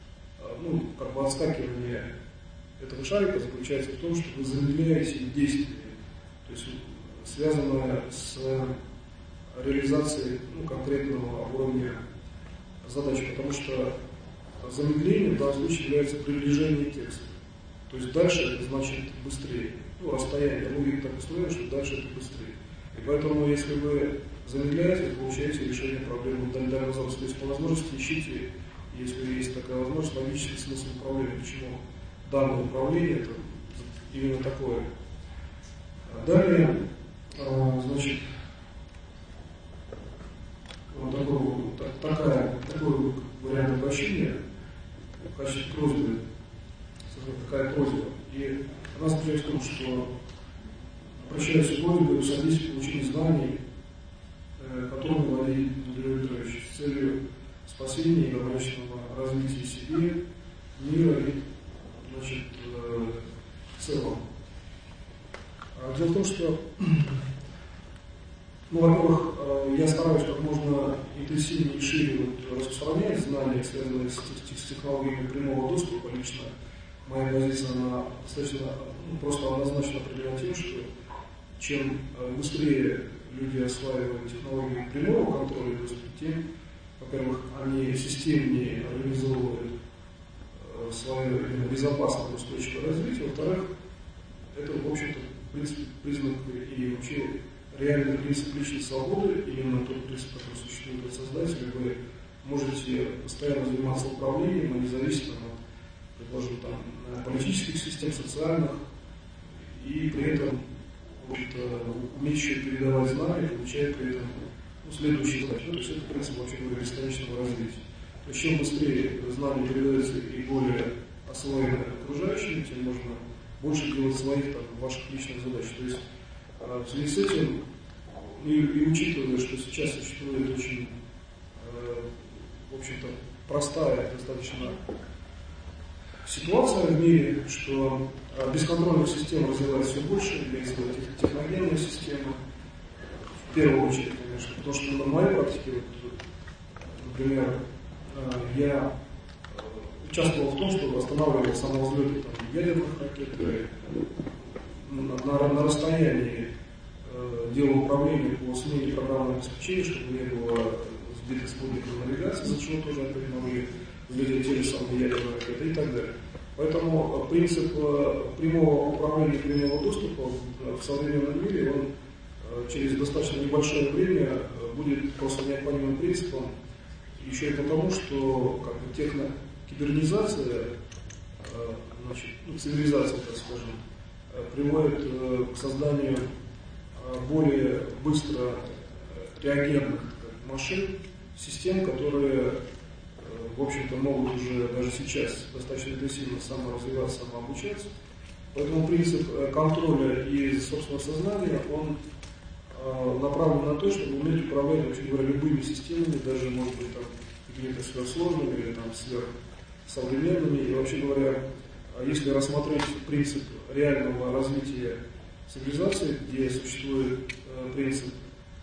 ну, как бы отскакивания этого шарика заключается в том, что вы замедляете действие, то есть связанное с реализацией, ну, конкретного уровня задачи, потому что замедление в данном случае является приближением текста. То есть дальше это значит быстрее. Ну, расстояние, логика так устроена, что дальше это быстрее. И поэтому, если вы замедляете, вы получаете решение проблемы дальнозоркости. То есть по возможности ищите, если есть такая возможность, логический смысл управления. Почему данное управление это именно такое. Далее, значит, вот такой, так, такая, такой вариант обращения в качестве просьбы, такая просьба. И она заключается в том, что обращаюсь к просьбой содействия получения знаний, которым владеет Андрей Петрович, с целью спасения и добрачного развития себе, мира и, значит, в целом. Дело в том, что, ну, во-первых, я стараюсь как можно интенсивнее и шире вот распространять знания, связанные с, с технологиями прямого доступа. Лично моя позиция, она достаточно, ну, просто однозначно определена тем, что чем быстрее люди осваивают технологии прямого контроля доступа, тем, во-первых, они системнее организовывают свое безопасное устойчивое развитие, во-вторых, это, в общем-то, в принципе, признак и вообще реальный принцип личной свободы, именно тот принцип, который существует от создателя. Вы можете постоянно заниматься управлением, а независимо от, предположим, там, политических систем, социальных, и при этом, в общем-то, умеющие передавать знания, получая при этом, ну, следующие задачи. Ну, то есть это принцип, вообще говоря, бесконечного развития. То есть чем быстрее знания передаются и более освоены окружающими, тем можно больше делать своих, там, ваших личных задач. То есть в связи с этим, и, и учитывая, что сейчас существует очень, э, в общем-то, простая, достаточно ситуация в мире, что бесконтрольных систем развивается все больше, имеется в виду техногенные системы, в первую очередь, конечно, потому что на моей практике, вот, например, я участвовал в том, что останавливал самовзлеты ядерных ракет, на, на, на расстоянии э, делал управление по смене программного обеспечения, чтобы не было сбитых спутников навигации, за чего тоже опять могли влиять те же самые ядерные ракеты и так далее. Поэтому принцип прямого управления, прямого доступа в современном мире, он через достаточно небольшое время будет просто необходимым принципом, еще и потому, что как бы, техно, кибернизация, значит, ну, цивилизация, так скажем, приводит к созданию более быстро реагентных машин, систем, которые, в общем-то, могут уже даже сейчас достаточно интенсивно саморазвиваться, самообучаться. Поэтому принцип контроля и собственного сознания, он направлен на то, чтобы уметь управлять, вообще говоря, любыми системами, даже, может быть, там, какими-то сверхсложными или там, сверхсовременными. И, вообще говоря, если рассмотреть принцип реального развития цивилизации, где существует принцип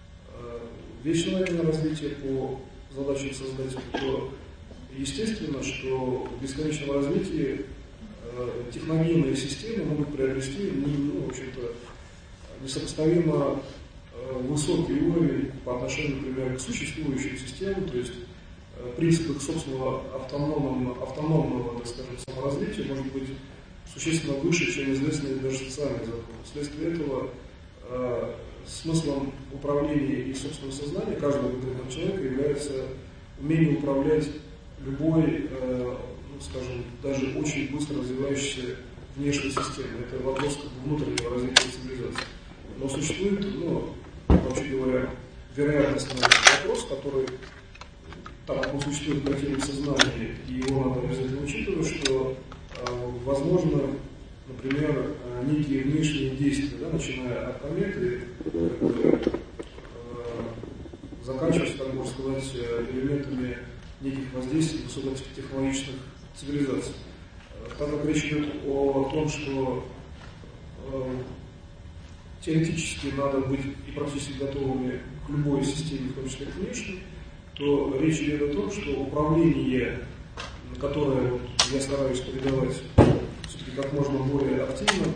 вечного развития по задачам создателя, то естественно, что в бесконечном развитии техногенные системы могут приобрести, ну, в общем-то, несопоставимо высокий уровень по отношению, например, к существующим системам, то есть принцип их собственного автономного, автономного, так скажем, саморазвития может быть существенно выше, чем известные даже социальные законы. Вследствие этого э, смыслом управления и собственного сознания каждого конкретного человека является умение управлять любой, э, ну, скажем, даже очень быстро развивающейся внешней системой. Это вопрос внутреннего развития цивилизации. Но существует, ну, вообще говоря, вероятностный вопрос, который, так как он существует на теме сознания, и его надо обязательно учитывать, что э, возможно, например, некие внешние действия, да, начиная от кометы, э, заканчиваясь, как можно сказать, элементами неких воздействий высокотехнологичных цивилизаций. Так как речь идет о том, что э, теоретически надо быть и практически готовыми к любой системе, в том числе к внешней, то речь идет о том, что управление, которое вот, я стараюсь передавать все-таки как можно более активно,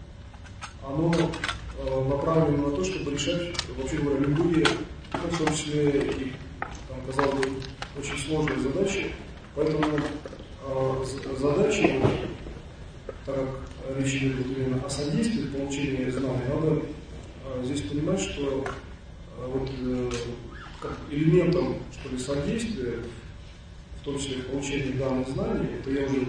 оно э, направлено на то, чтобы решать, вообще говоря, любые, ну, в том числе и, там, казалось бы, очень сложные задачи. Поэтому э, задачи, так как речь идет именно о содействии получения знаний, надо э, здесь понимать, что э, вот, э, как элементом, что ли, содействия, в том числе в получении данных знаний, это я уже,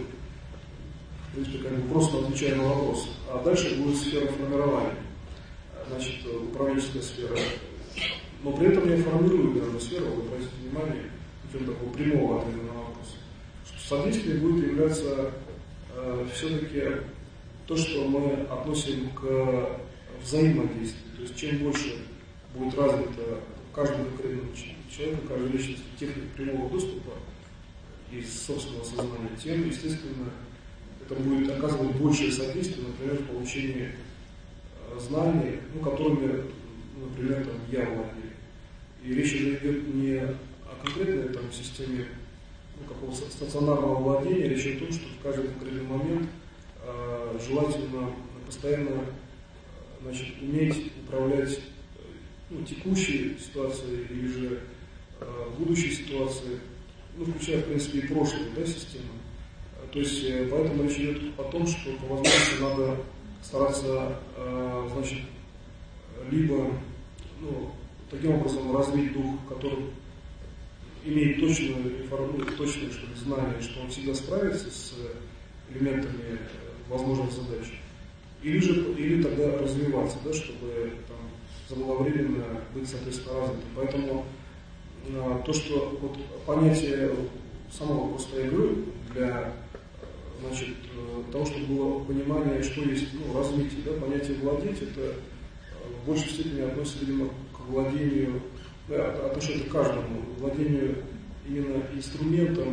в принципе, как бы просто отвечаю на вопрос. А дальше будет сфера формирования, значит, управленческая сфера. Но при этом я формирую данную сферу, вы обратите внимание, путем такого прямого ответа на вопрос. Что содействие будет являться э, все-таки то, что мы относим к взаимодействию. То есть чем больше будет развито каждому конкретному человеку, каждой личности техника прямого доступа из собственного сознания, тем, естественно, это будет оказывать большее содействие, например, в получении э, знаний, ну, которыми, например, там, я владею. И речь идет не о конкретной там, системе, ну, какого-то стационарного владения, речь идет о том, что в каждый конкретный момент э, желательно постоянно, значит, уметь управлять, ну, текущей ситуацией или же э, будущей ситуацией, ну, включая, в принципе, и прошлую, да, систему. То есть, э, поэтому речь идет о том, что по возможности надо стараться, э, значит, либо, ну, таким образом развить дух, который имеет точную информацию, точное, что ли, знание, что он всегда справится с элементами возможных задач, или же, или тогда развиваться, да, чтобы там заблаговременно быть, соответственно, развитым. Поэтому а, то, что вот, понятие самого просто я говорю, для, значит, того, чтобы было понимание, что есть, ну, развитие, да, понятие владеть, это в большей степени относится, видимо, к владению, да, отношение к каждому, владению именно инструментом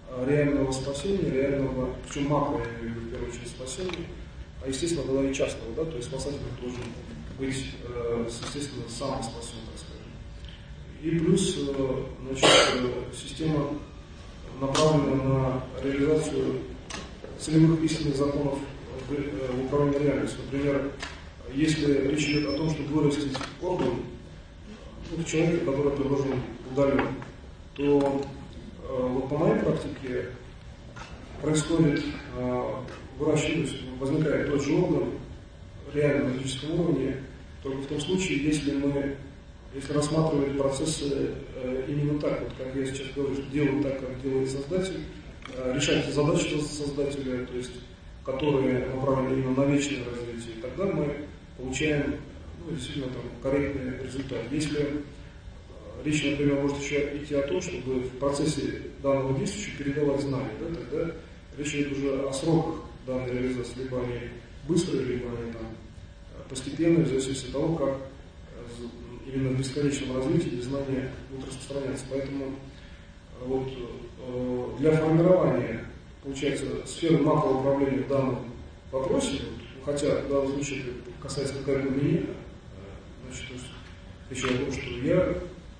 реального спасения, реального, причем макро, я имею в виду, в первую очередь, спасения, а, естественно, была и частного, да, то есть спасатель должен быть, естественно, сам спасен, так скажем. И плюс, значит, система направлена на реализацию целевых истинных законов в управлении реальностью. Например, если речь идет о том, чтобы вырастить орган, ну, человека, который предложен удаленно, то вот по моей практике происходит выращивание, возникает тот же орган реально на физическом уровне, только в том случае, если мы если рассматривать процессы э, именно так, вот как я сейчас говорю, что делать так, как делает создатель, э, решать задачи создателя, то есть, которые направлены именно на вечное развитие, тогда мы получаем ну, действительно там, корректный результат. Если э, речь, например, может еще идти о том, чтобы в процессе данного действия передавать знания, да, тогда речь идет уже о сроках данной реализации, либо они быстрые, либо они там, постепенные, в зависимости от того, как именно в бесконечном развитии знания будут распространяться. Поэтому вот, э, для формирования, получается, сферы макроуправления в данном вопросе, вот, хотя в данном случае это касается конкретно меня, э, значит, то есть, еще о том, что я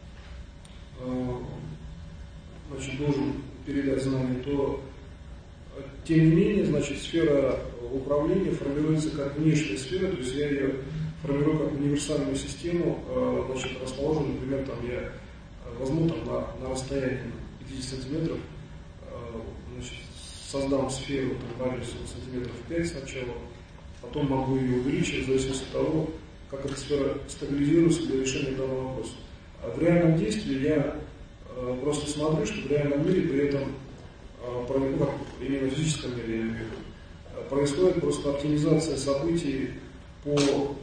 э, значит, должен передать знания, то тем не менее, значит, сфера управления формируется как внешняя сфера, то есть я ее формирую как универсальную систему, значит, расположенную, например, там я возьму там, на, на расстоянии пятьдесят сантиметров, значит, создам сферу там, радиусом сантиметров пять сначала, потом могу ее увеличить в зависимости от того, как эта сфера стабилизируется для решения данного вопроса. А в реальном действии я просто смотрю, что в реальном мире при этом, ну, как именно в физическом мире, я имею в виду, происходит просто оптимизация событий по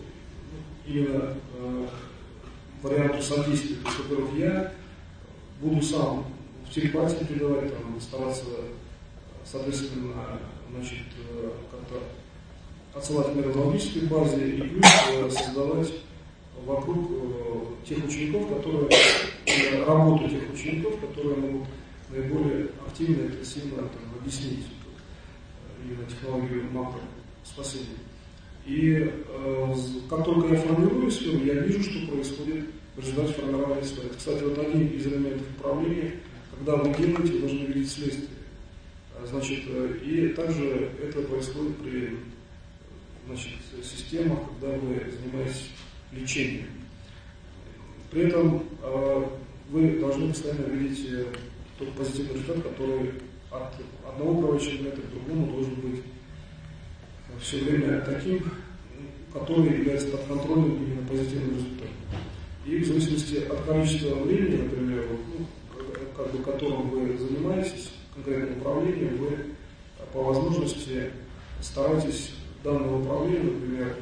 именно э, варианту содействия, то есть, во-первых, я буду сам в телепатии передавать, там, стараться, соответственно, значит, э, как-то отсылать в нейрологической базе и плюс э, создавать вокруг э, тех учеников, которые, э, работу тех учеников, которые могут наиболее активно и интенсивно там, объяснить э, именно технологию макроспасения. И э, как только я формирую сферу, я вижу, что происходит в результате формирования сферы. Кстати, вот один из элементов управления, когда вы делаете, вы должны видеть следствие. Значит, и также это происходит при значит, системах, когда вы занимаетесь лечением. При этом э, вы должны постоянно видеть тот позитивный результат, который от одного управляющего элемента к другому должен быть все время таким, который является подконтрольным именно позитивным результатом. И в зависимости от количества времени, например, ну, как бы, которым вы занимаетесь, конкретным управлением, вы по возможности стараетесь данное управление, например,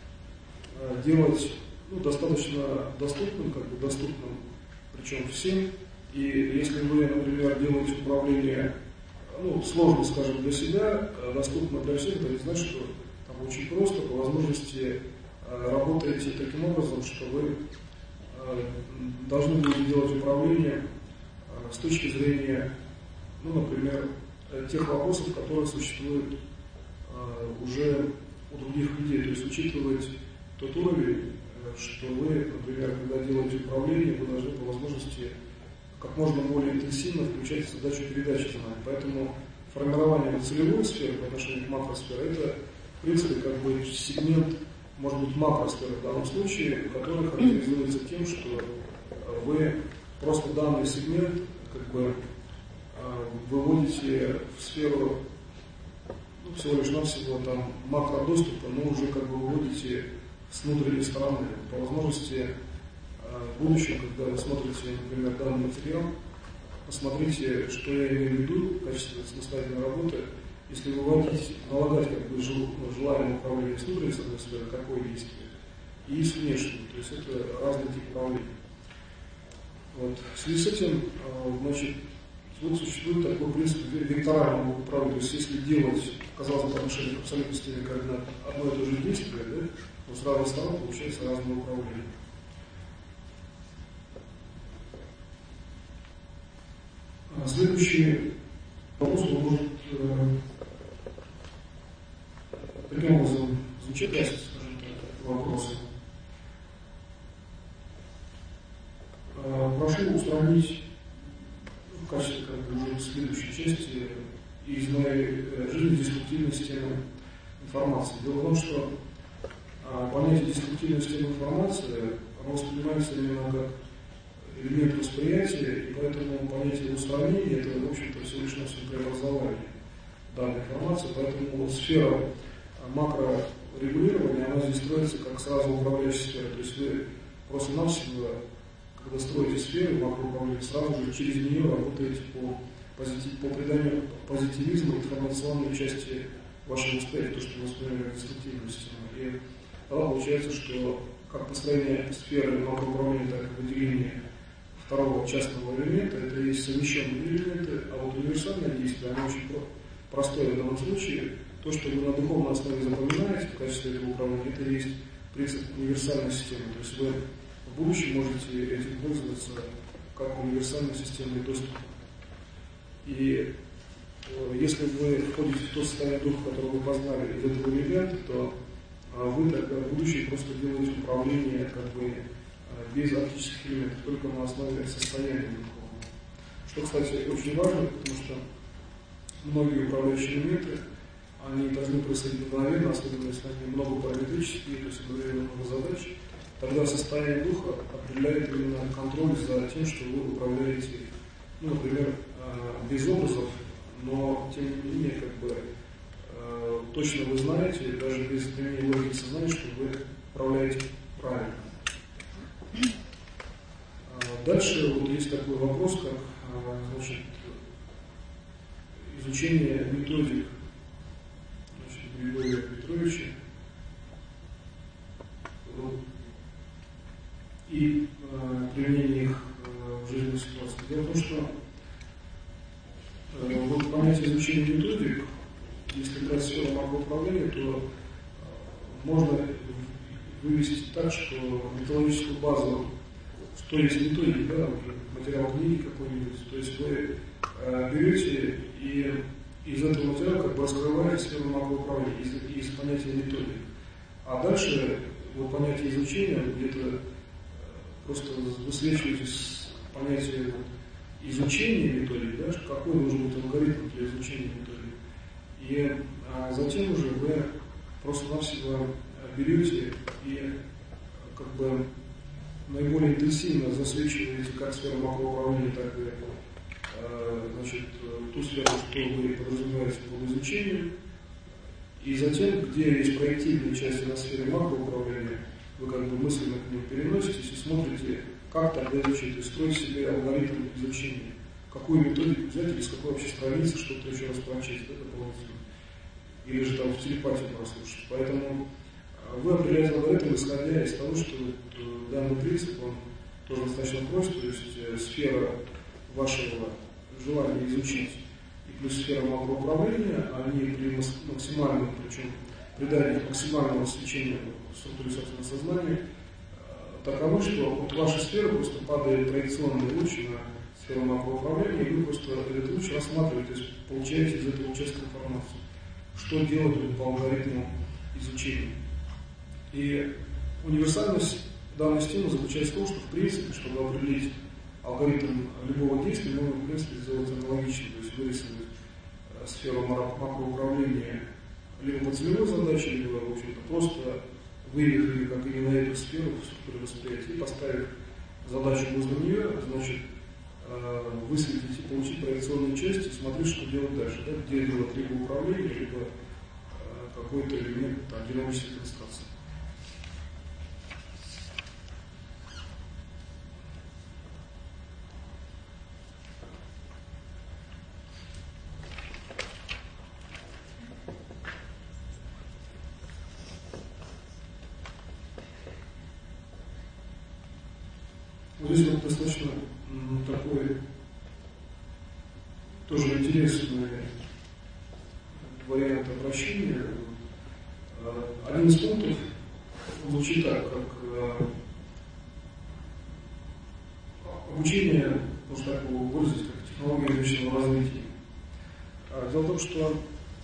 делать ну, достаточно доступным, как бы доступным, причем всем. И если вы, например, делаете управление ну, сложно, скажем, для себя, доступно для всех, это не значит, что там очень просто, по возможности работаете таким образом, что вы должны будете делать управление с точки зрения, ну, например, тех вопросов, которые существуют уже у других людей, то есть учитывать тот уровень, что вы, например, когда делаете управление, вы должны по возможности как можно более интенсивно включать задачу передачи знаний. Поэтому формирование целевой сферы по отношению к макросфере – это, в принципе, как бы сегмент, может быть, макросферы в данном случае, который характеризуется тем, что вы просто данный сегмент как бы выводите в сферу ну, всего лишь навсего там макродоступа, но уже как бы выводите с внутренней стороны. По возможности в будущем, когда вы смотрите, например, данный материал, посмотрите, что я имею в виду в качестве самостоятельной работы. Если выводить, налагать как бы желаемое управление с внутренней сферы, какое действие, и с внешней, то есть это разный тип управления. Вот. В связи с этим, значит, вот существует такой принцип векторального управления. То есть если делать, казалось бы, по отношению к абсолютной системе координат одно и то же действие, да, то с разных сторон получается разное управление. Следующий Вопрос может э, таким образом звучит, скажем так, вопросы. Э, прошу устранить в качестве как бы, уже следующей части из моей жизни деструктивной системы информации. Дело в том, что э, понятие деструктивной системы информации оно воспринимается именно как элемент восприятия, и поэтому понятие устранения это, в общем-то, всего лишь навсего преобразование данной информации, поэтому сфера макрорегулирования, она здесь строится как сразу управляющая сфера. То есть вы просто-навсего, когда строите сферу макроуправления, сразу же через нее работаете по, позитив, по приданию позитивизма информационной части вашего восприятия, то, что мы воспринимаем как деструктивную систему. И тогда получается, что как построение сферы макроуправления, так и выделение второго частного элемента, это есть совмещенные элементы, а вот универсальное действие, оно очень простое в данном случае. То, что вы на духовной основе запоминаете в качестве этого управления, это и есть принцип универсальной системы. То есть вы в будущем можете этим пользоваться как универсальной системой доступа. И э, если вы входите в то состояние духа, которое вы познали из этого элемента, то э, вы тогда в будущем просто делаете управление как бы без оптических элементов, только на основе состояния духовного. Что, кстати, очень важно, потому что многие управляющие элементы, они должны происходить мгновенно, особенно если они многопараметрические, то есть одновременно много задач. Тогда состояние духа определяет именно контроль за тем, что вы управляете, ну, например, без образов, но тем не менее, как бы, точно вы знаете, даже без применения логики сознания, что вы управляете правильно. Дальше вот есть такой вопрос, как, значит, изучение методик, значит, Григория Петровича вот, и э, применение их э, в жизненной ситуации. Дело в том, что э, вот понятие изучения методик, если брать сферу макроуправления, то э, можно вывести так, что методологическую базу, что есть методика, да, материал книги какой-нибудь, то есть вы э, берете и из этого материала как бы раскрываете сферу макроуправления, из, из понятия методик. А дальше вот понятие изучения где-то э, просто высвечиваете с понятия вот, изучения методик, да, какой должен быть алгоритм для изучения методик. И а затем уже вы просто-навсего берете и как бы наиболее интенсивно засвечиваете как сферу макроуправления, так и э, значит, ту сферу, что вы подразумеваете под изучением. И затем, где есть проективные части на сфере макроуправления, вы как бы мысленно к ним переноситесь и смотрите, как тогда изучить, то есть строить себе алгоритм изучения, какую методику взять или с какой вообще страницы что-то еще раз прочесть, это дополнительно. Или же там в телепатию прослушать. Поэтому вы определяете алгоритм, исходя из того, что вот, данный принцип, он тоже достаточно прост, то есть э, сфера вашего желания изучить и плюс сфера макроуправления, они при максимальном, причем придании максимального свечения структуре собственного сознания, э, таковы, что вот ваша сфера просто падает проекционный луч на сферу макроуправления, и вы просто этот луч рассматриваете, то есть получаете из этого участка информацию, что делать вот, по алгоритму изучения. И универсальность данной системы заключается в том, что в принципе, чтобы определить алгоритм любого действия, можно в принципе сделать аналогично, то есть вырисовать э, сферу макроуправления либо по целевой задаче, либо в общем-то просто вывели ее как именно эту сферу в структуре восприятия и поставив задачу возле нее, значит, э, высветить и получить проекционные части, смотреть, что делать дальше, да, где делать либо управление, либо э, какой-то элемент там, динамической конструкции. Здесь вот достаточно м, такой тоже интересный вариант обращения. Один из пунктов звучит так, как э, обучение, можно так его выразить, как технология личного развития. Дело в том, что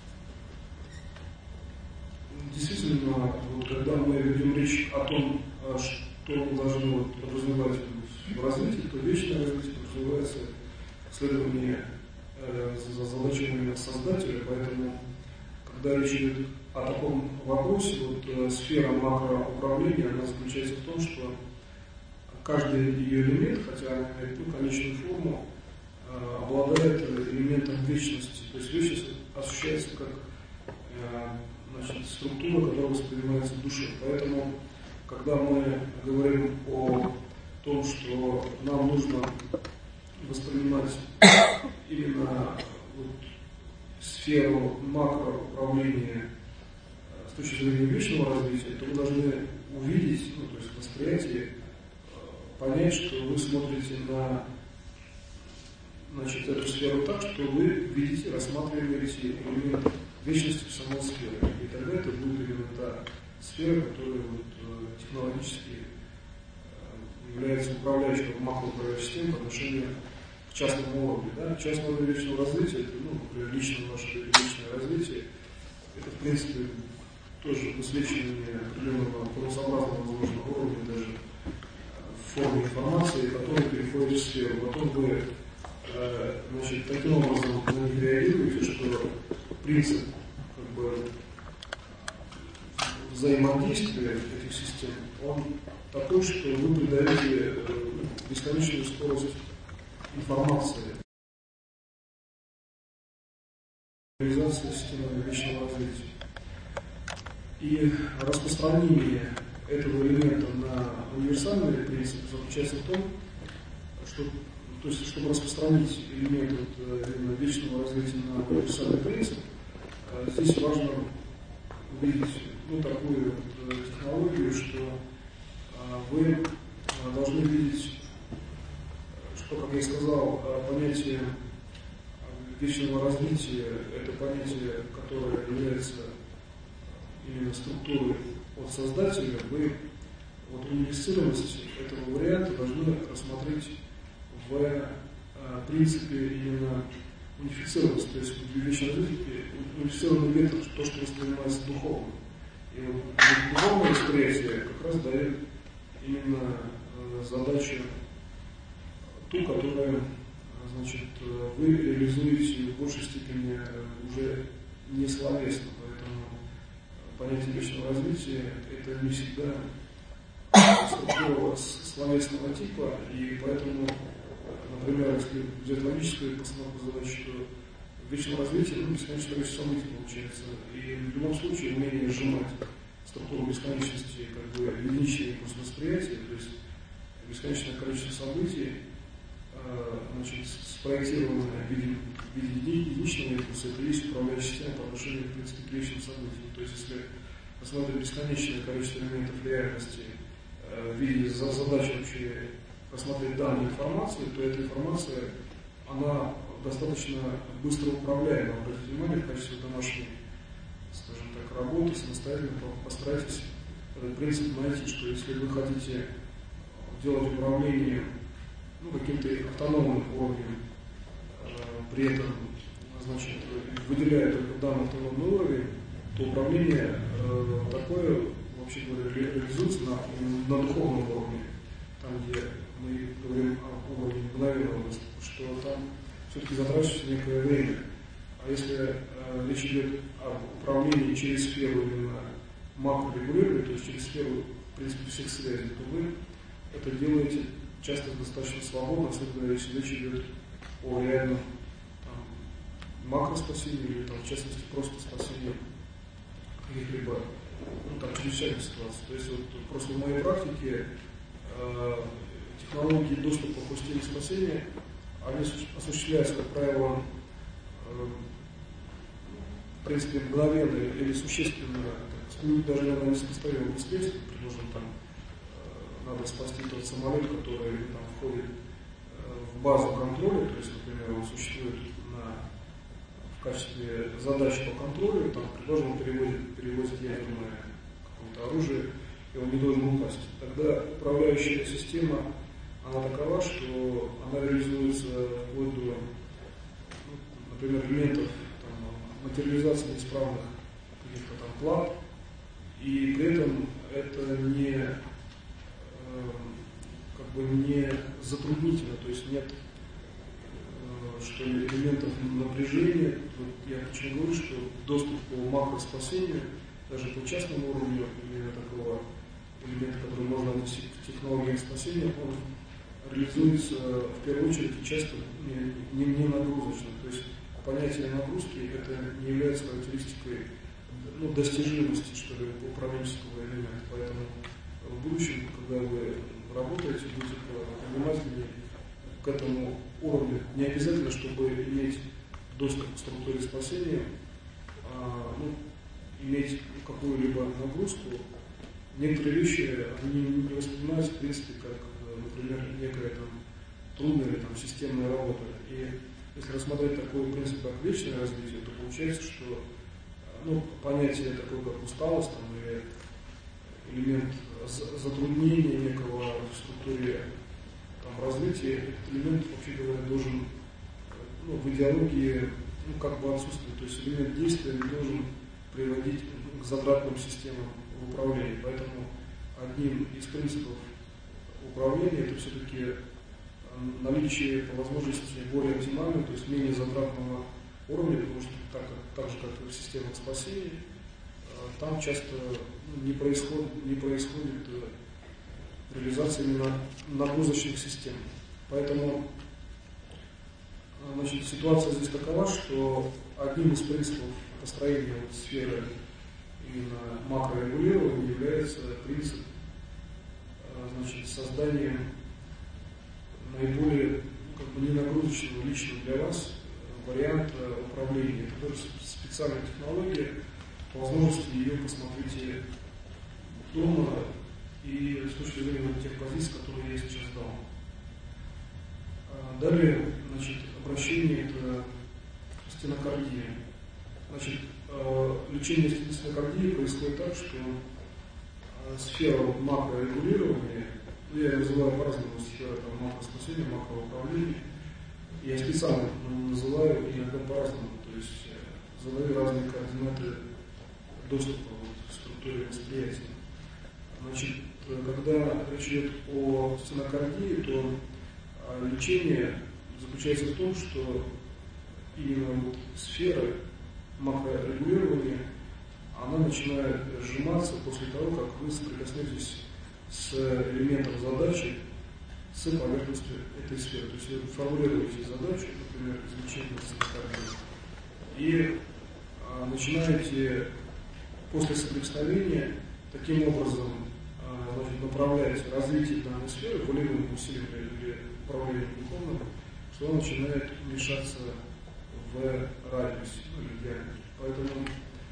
действительно, вот, когда мы ведем речь о том, что мы должны вот, подразумевать в развитии, то вечное развитие подразумевается следование э, за задачами создателя, поэтому, когда речь идет о таком вопросе, вот, э, сфера макроуправления, она заключается в том, что каждый ее элемент, хотя она имеет ну, конечную форму, э, обладает элементом вечности. То есть вечность ощущается как э, значит, структура, которая воспринимается душой. Поэтому, когда мы говорим о том, что нам нужно воспринимать именно вот, сферу макроуправления с точки зрения вечного развития, то вы должны увидеть, ну, то есть восприятие, понять, что вы смотрите на значит, эту сферу так, что вы видите, рассматриваете элемент вечности в самой сфере. И тогда это будет именно та сфера, которая вот, технологически является управляющей макроуправляющей системой по отношению к частному уровню. Да? Частный уровень вечного развития, это, ну, например, личное наше личное развитие, это, в принципе, тоже высвечивание определенного конусообразного возможного уровня, даже в форме информации, которая переходит в сферу. Потом вы э, значит, таким образом на них реагируете, что принцип как бы, взаимодействия этих систем, он такой, что вы придаете бесконечную скорость информации. Реализация системы вечного развития. И распространение этого элемента на универсальный принцип заключается в том, что, то есть, чтобы распространить элемент вот, вечного развития на универсальный принцип, здесь важно увидеть ну, такую вот технологию, что вы должны видеть, что, как я сказал, понятие вечного развития – это понятие, которое является именно структурой от создателя. Вы вот унифицированность этого варианта должны рассмотреть в э, принципе именно унифицированность, то есть в вечном развитии унифицированный метод, то, что воспринимается духовно. И вот духовное восприятие как раз дает именно э, задачу ту, которую значит, вы реализуете в большей степени уже не словесно. Поэтому понятие вечного развития это не всегда структура словесного типа, и поэтому, например, если взять логическую постановку задач, что в вечном развитии ну, бесконечное количество событий получается. И в любом случае умение сжимать структуру бесконечности как бы единичный импульс восприятия, то есть бесконечное количество событий, значит, спроектированное в виде, в виде единичного импульса, это есть управляющая система по отношению в принципе, к вечным событиям. То есть если рассмотреть бесконечное количество элементов реальности в виде задачи вообще рассмотреть данную информацию, то эта информация, она достаточно быстро управляема. Обратите внимание, в качестве домашней, скажем так, работы самостоятельно постарайтесь этот принцип найти, что если вы хотите делать управление ну, каким-то автономным уровнем, э, при этом значит, выделяя только данный автономный уровень, то управление э, такое, вообще говоря, реализуется на, на духовном уровне, там, где мы говорим о уровне мгновенного доступа, что там все-таки затрачивается некое время. А если э, речь идет об управлении через сферу именно макрорегулирования, то есть через сферу, в принципе, всех связей, то вы это делаете часто достаточно свободно, особенно если речь идет о реальном там, макроспасении или, там, в частности, просто спасении каких-либо ну, там, чрезвычайных ситуаций. То есть вот, просто в моей практике э, технологии доступа к системе спасения они осуществляются, как правило, э, в принципе, мгновенно или существенно, так, даже наверное, не сопоставимо быстрее, предложим там надо спасти тот самолет, который там, входит э, в базу контроля, то есть, например, он существует на, в качестве задачи по контролю, там, предположим, он перевозит, перевозит ядерное какое-то оружие, и он не должен упасть. Тогда управляющая система, она такова, что она реализуется вплоть до, ну, например, элементов там, материализация неисправных каких-то там плат, и при этом это не, э, как бы не затруднительно, то есть нет э, что ли, элементов напряжения. Вот я почему говорю, что доступ по макроспасению, даже по частному уровню, именно такого элемента, который можно отнести к технологиям спасения, он реализуется в первую очередь и часто не, не, не нагрузочно. То есть понятие нагрузки это не является характеристикой, ну, достижимости, что ли, управленческого элемента. Поэтому в будущем, когда вы работаете, будьте внимательнее к этому уровню. Не обязательно, чтобы иметь доступ к структуре спасения, а, ну, иметь какую-либо нагрузку. Некоторые вещи они не воспринимаются, в принципе, как, например, некая там трудная или там системная работа. И если рассмотреть такой принцип, как вечное развитие, то получается, что ну, понятие такое, как усталость там, или элемент затруднения некого в структуре там, развития, этот элемент, вообще говоря, должен ну, в идеологии ну, как бы отсутствовать. То есть элемент действия не должен приводить к затратным системам в управлении. Поэтому одним из принципов управления это все-таки наличие по возможности более оптимального, то есть менее затратного уровня, потому что так, так же, как и в системах спасения, там часто не происходит, не происходит реализация именно нагрузочных систем. Поэтому значит, ситуация здесь такова, что одним из принципов построения вот сферы именно макрорегулирования является принцип значит, создания наиболее ну, как бы ненагрузочного лично для вас варианта управления. Это тоже специальная технология. По возможности ее посмотрите дома и с точки зрения тех позиций, которые я сейчас дал. Далее, значит, обращение это стенокардия. Значит, лечение стенокардии происходит так, что сфера макрорегулирования, я ее называю по-разному, сфера там, макроспасения, макроуправления, я специально называю иногда по-разному, то есть задаю разные координаты доступа вот, к структуре восприятия. Значит, когда речь идет о стенокардии, то лечение заключается в том, что именно вот сфера макрорегулирования, она начинает сжиматься после того, как вы соприкоснетесь с элементом задачи, с поверхностью этой сферы. То есть вы формулируете задачу, например, излечение стенокардии, и а, начинаете после соприкосновения таким образом а, значит, направлять развитие данной сферы волевым усилием или управлением духовным, что он начинает вмешаться в радиусе, ну или диаметре. Поэтому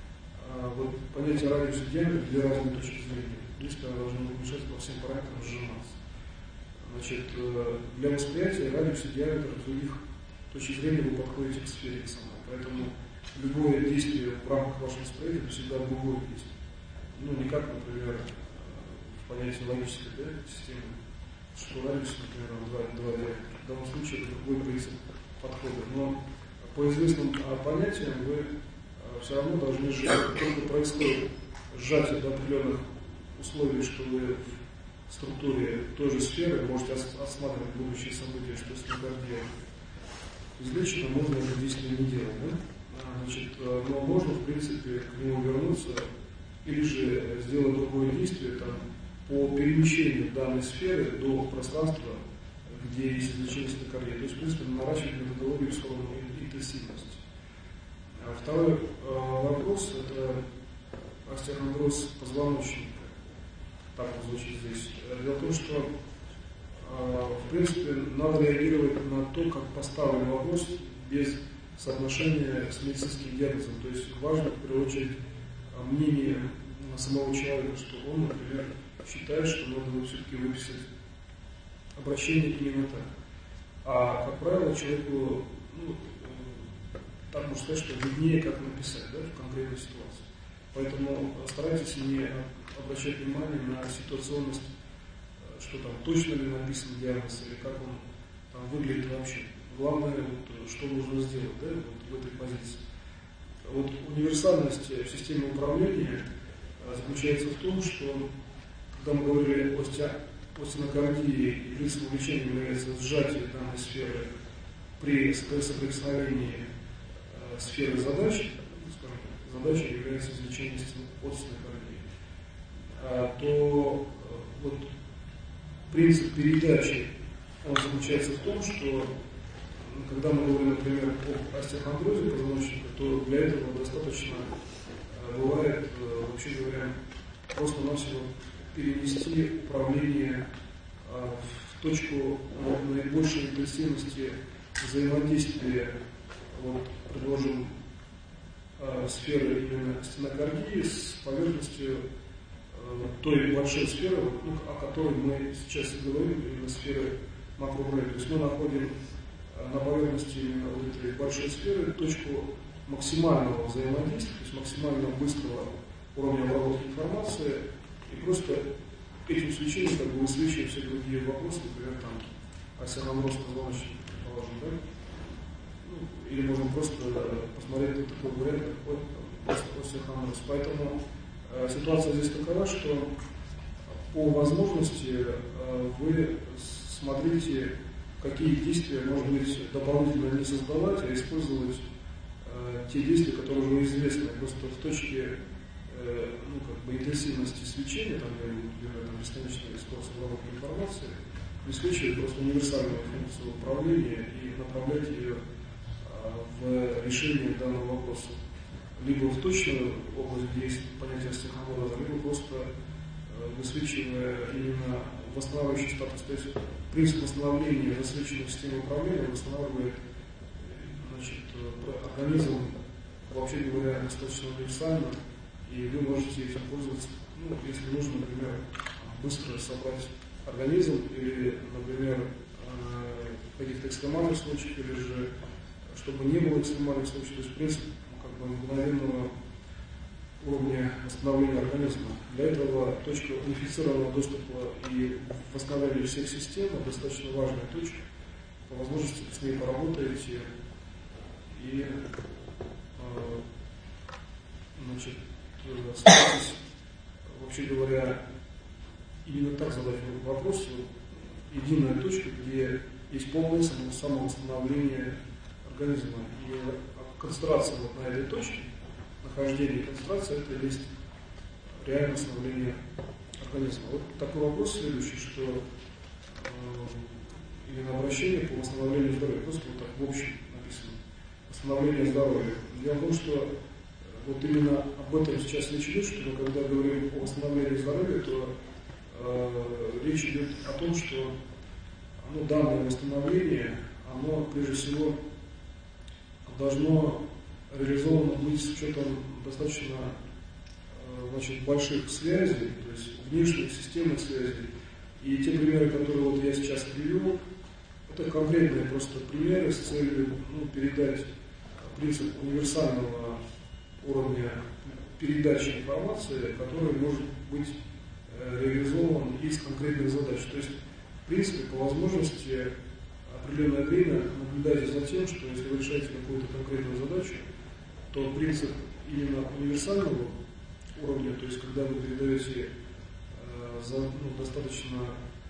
а, вот понятие радиуса и диаметра две разные точки зрения. В принципе, она должна вмешаться по всем параметрам, сжиматься. Значит, для восприятия радиус и диаметр других точек зрения вы подходите к сфере самой. Поэтому любое действие в рамках вашего восприятия это всегда другое действие. Ну, не как, например, в понятии логической да, системы, что радиус, например, два, два диаметра. В данном случае это другой принцип подхода. Но по известным понятиям вы все равно должны сжать. Только происходит сжатие до определенных условий, что вы в структуре той же сферы можете осматривать будущие события, что стенокардия излечена, можно это действие не делать. Да? Значит, но можно, в принципе, к нему вернуться или же сделать другое действие там, по перемещению данной сферы до пространства, где есть излечение стенокардии. То есть, в принципе, наращивать методологию в сторону интенсивности. А второй э, вопрос – это остеохондроз позвоночника. Так вот звучит здесь. Дело в том, что э, в принципе надо реагировать на то, как поставлен вопрос без соотношения с медицинским диагнозом. То есть важно, в первую очередь, мнение самого человека, что он, например, считает, что надо все-таки выписать обращение именно так. А, как правило, человеку, ну, так можно сказать, что виднее, как написать да, в конкретной ситуации. Поэтому старайтесь не обращать внимание на ситуационность, что там точно ли написан диагноз или как он там выглядит вообще. Главное, вот, что нужно сделать да, вот в этой позиции. вот универсальность в системе управления заключается в том, что когда мы говорили о стенокардии и принцип увлечения является сжатие данной сферы при соприкосновении э, сферы задач, скажем, задача является извлечение от стенокардии, а, то э, вот принцип передачи он заключается в том, что когда мы говорим, например, об остеохондрозе позвоночника, то для этого достаточно э, бывает, э, вообще говоря, просто-навсего перенести управление э, в точку э, наибольшей интенсивности взаимодействия, вот, предложим, э, сферы именно стенокардии с поверхностью э, той большой сферы, вот, ну, о которой мы сейчас и говорим, именно сферы макроуправления. То есть мы находим э, на поверхности именно вот этой большой сферы точку максимального взаимодействия, то есть максимально быстрого уровня обработки информации, и просто этим свечением как бы высвечиваем все другие вопросы, например, там, остеохондроз позвоночника, предположим, да? Ну, или можно просто посмотреть на такой вариант, как остеохондроз. Поэтому э, ситуация здесь такова, что по возможности э, вы смотрите, какие действия, может быть, дополнительно не создавать, а использовать э, те действия, которые уже известны. Просто в точке э, ну, как бы интенсивности свечения, там, например, там, бесконечный способ обработки информации, обеспечивает просто универсальную функцию управления и направлять ее э, в решение данного вопроса. Либо в точную область, где есть понятие остеохондроза, либо просто э, высвечивая именно восстанавливающий статус. То есть принцип восстановления засвеченной системы управления восстанавливает, значит, организм, вообще говоря, достаточно универсально, и вы можете этим пользоваться, ну, если нужно, например, быстро собрать организм, или, например, в каких-то экстремальных случаях, или же чтобы не было экстремальных случаев, то есть принцип как бы мгновенного уровня восстановления организма. Для этого точка унифицированного доступа и восстановления всех систем – достаточно важная точка. По возможности с ней поработаете и, э, значит, старайтесь, вообще говоря, именно так задать вопрос, единая точка, где есть полное самовосстановление организма. И концентрация вот на этой точке, нахождение концентрации, это есть реальное восстановление организма. Вот такой вопрос следующий, что э, именно обращение по восстановлению здоровья, просто вот так в общем написано, восстановление здоровья. Дело в том, что вот именно об этом сейчас речь идет, что мы когда говорим о восстановлении здоровья, то э, речь идет о том, что ну, данное восстановление, оно прежде всего должно реализовано быть с учетом достаточно э, значит, больших связей, то есть внешних системных связей. И те примеры, которые вот я сейчас привел, это конкретные просто примеры с целью ну, передать принцип универсального уровня передачи информации, который может быть э, реализован из конкретных задач. То есть, в принципе, по возможности определенное время наблюдайте за тем, что если вы решаете какую-то конкретную задачу, то принцип именно универсального уровня, то есть когда вы передаете э, за, ну, достаточно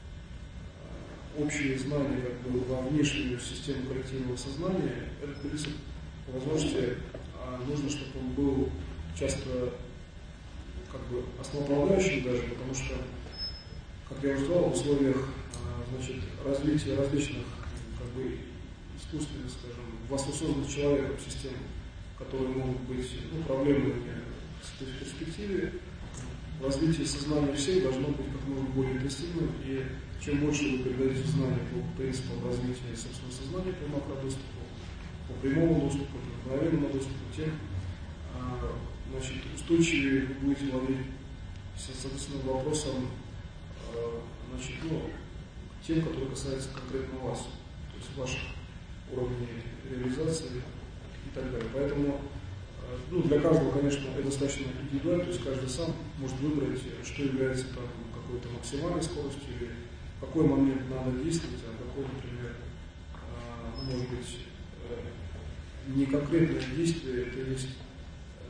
э, общие знания как бы, во внешнюю систему коллективного сознания, этот принцип по возможности э, нужно, чтобы он был часто как бы основополагающим даже, потому что, как я уже сказал, в условиях э, значит, развития различных как бы, искусственных, скажем, воссозданных человеком систем, которые могут быть ну, проблемными в перспективе, развитие сознания всех должно быть как можно более интенсивным, и чем больше вы передаете знания по принципам развития собственного сознания, по макродоступу, по прямому доступу, по мгновенному доступу, тем значит, устойчивее вы будете владеть, соответственно, вопросом значит, ну, тем, которые касаются конкретно вас, то есть ваших уровней реализации и так далее. Поэтому ну, для каждого, конечно, это достаточно индивидуально, то есть каждый сам может выбрать, что является там какой-то максимальной скоростью, или в какой момент надо действовать, а какой, например, может быть, не конкретное действие, это есть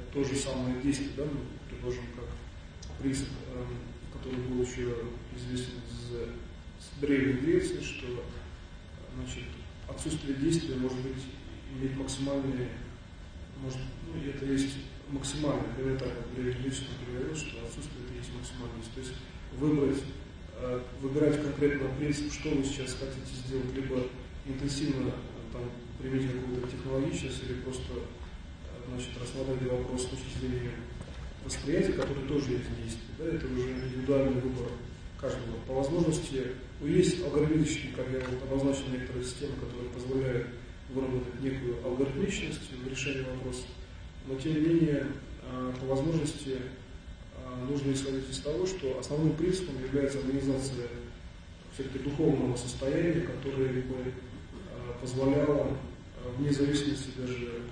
то же самое действие, да, мы предложим как принцип, э, который был еще известен из Древней Греции, что значит, отсутствие действия может быть иметь максимальные, может, ну, это есть максимальное, когда так Древней Греции говорил, что отсутствие это есть максимальность. То есть выбрать, э, выбирать конкретно принцип, что вы сейчас хотите сделать, либо интенсивно там, применить какую-то технологичность, или просто значит, рассмотреть вопрос с точки зрения восприятия, который тоже есть действие. Да, это уже индивидуальный выбор каждого. По возможности, ну, есть алгоритмические, как я вот обозначил, некоторые системы, которые позволяют выработать некую алгоритмичность в решении вопроса, но тем не менее, по возможности нужно исходить из того, что основным принципом является организация все-таки духовного состояния, которое бы позволяло, вне зависимости даже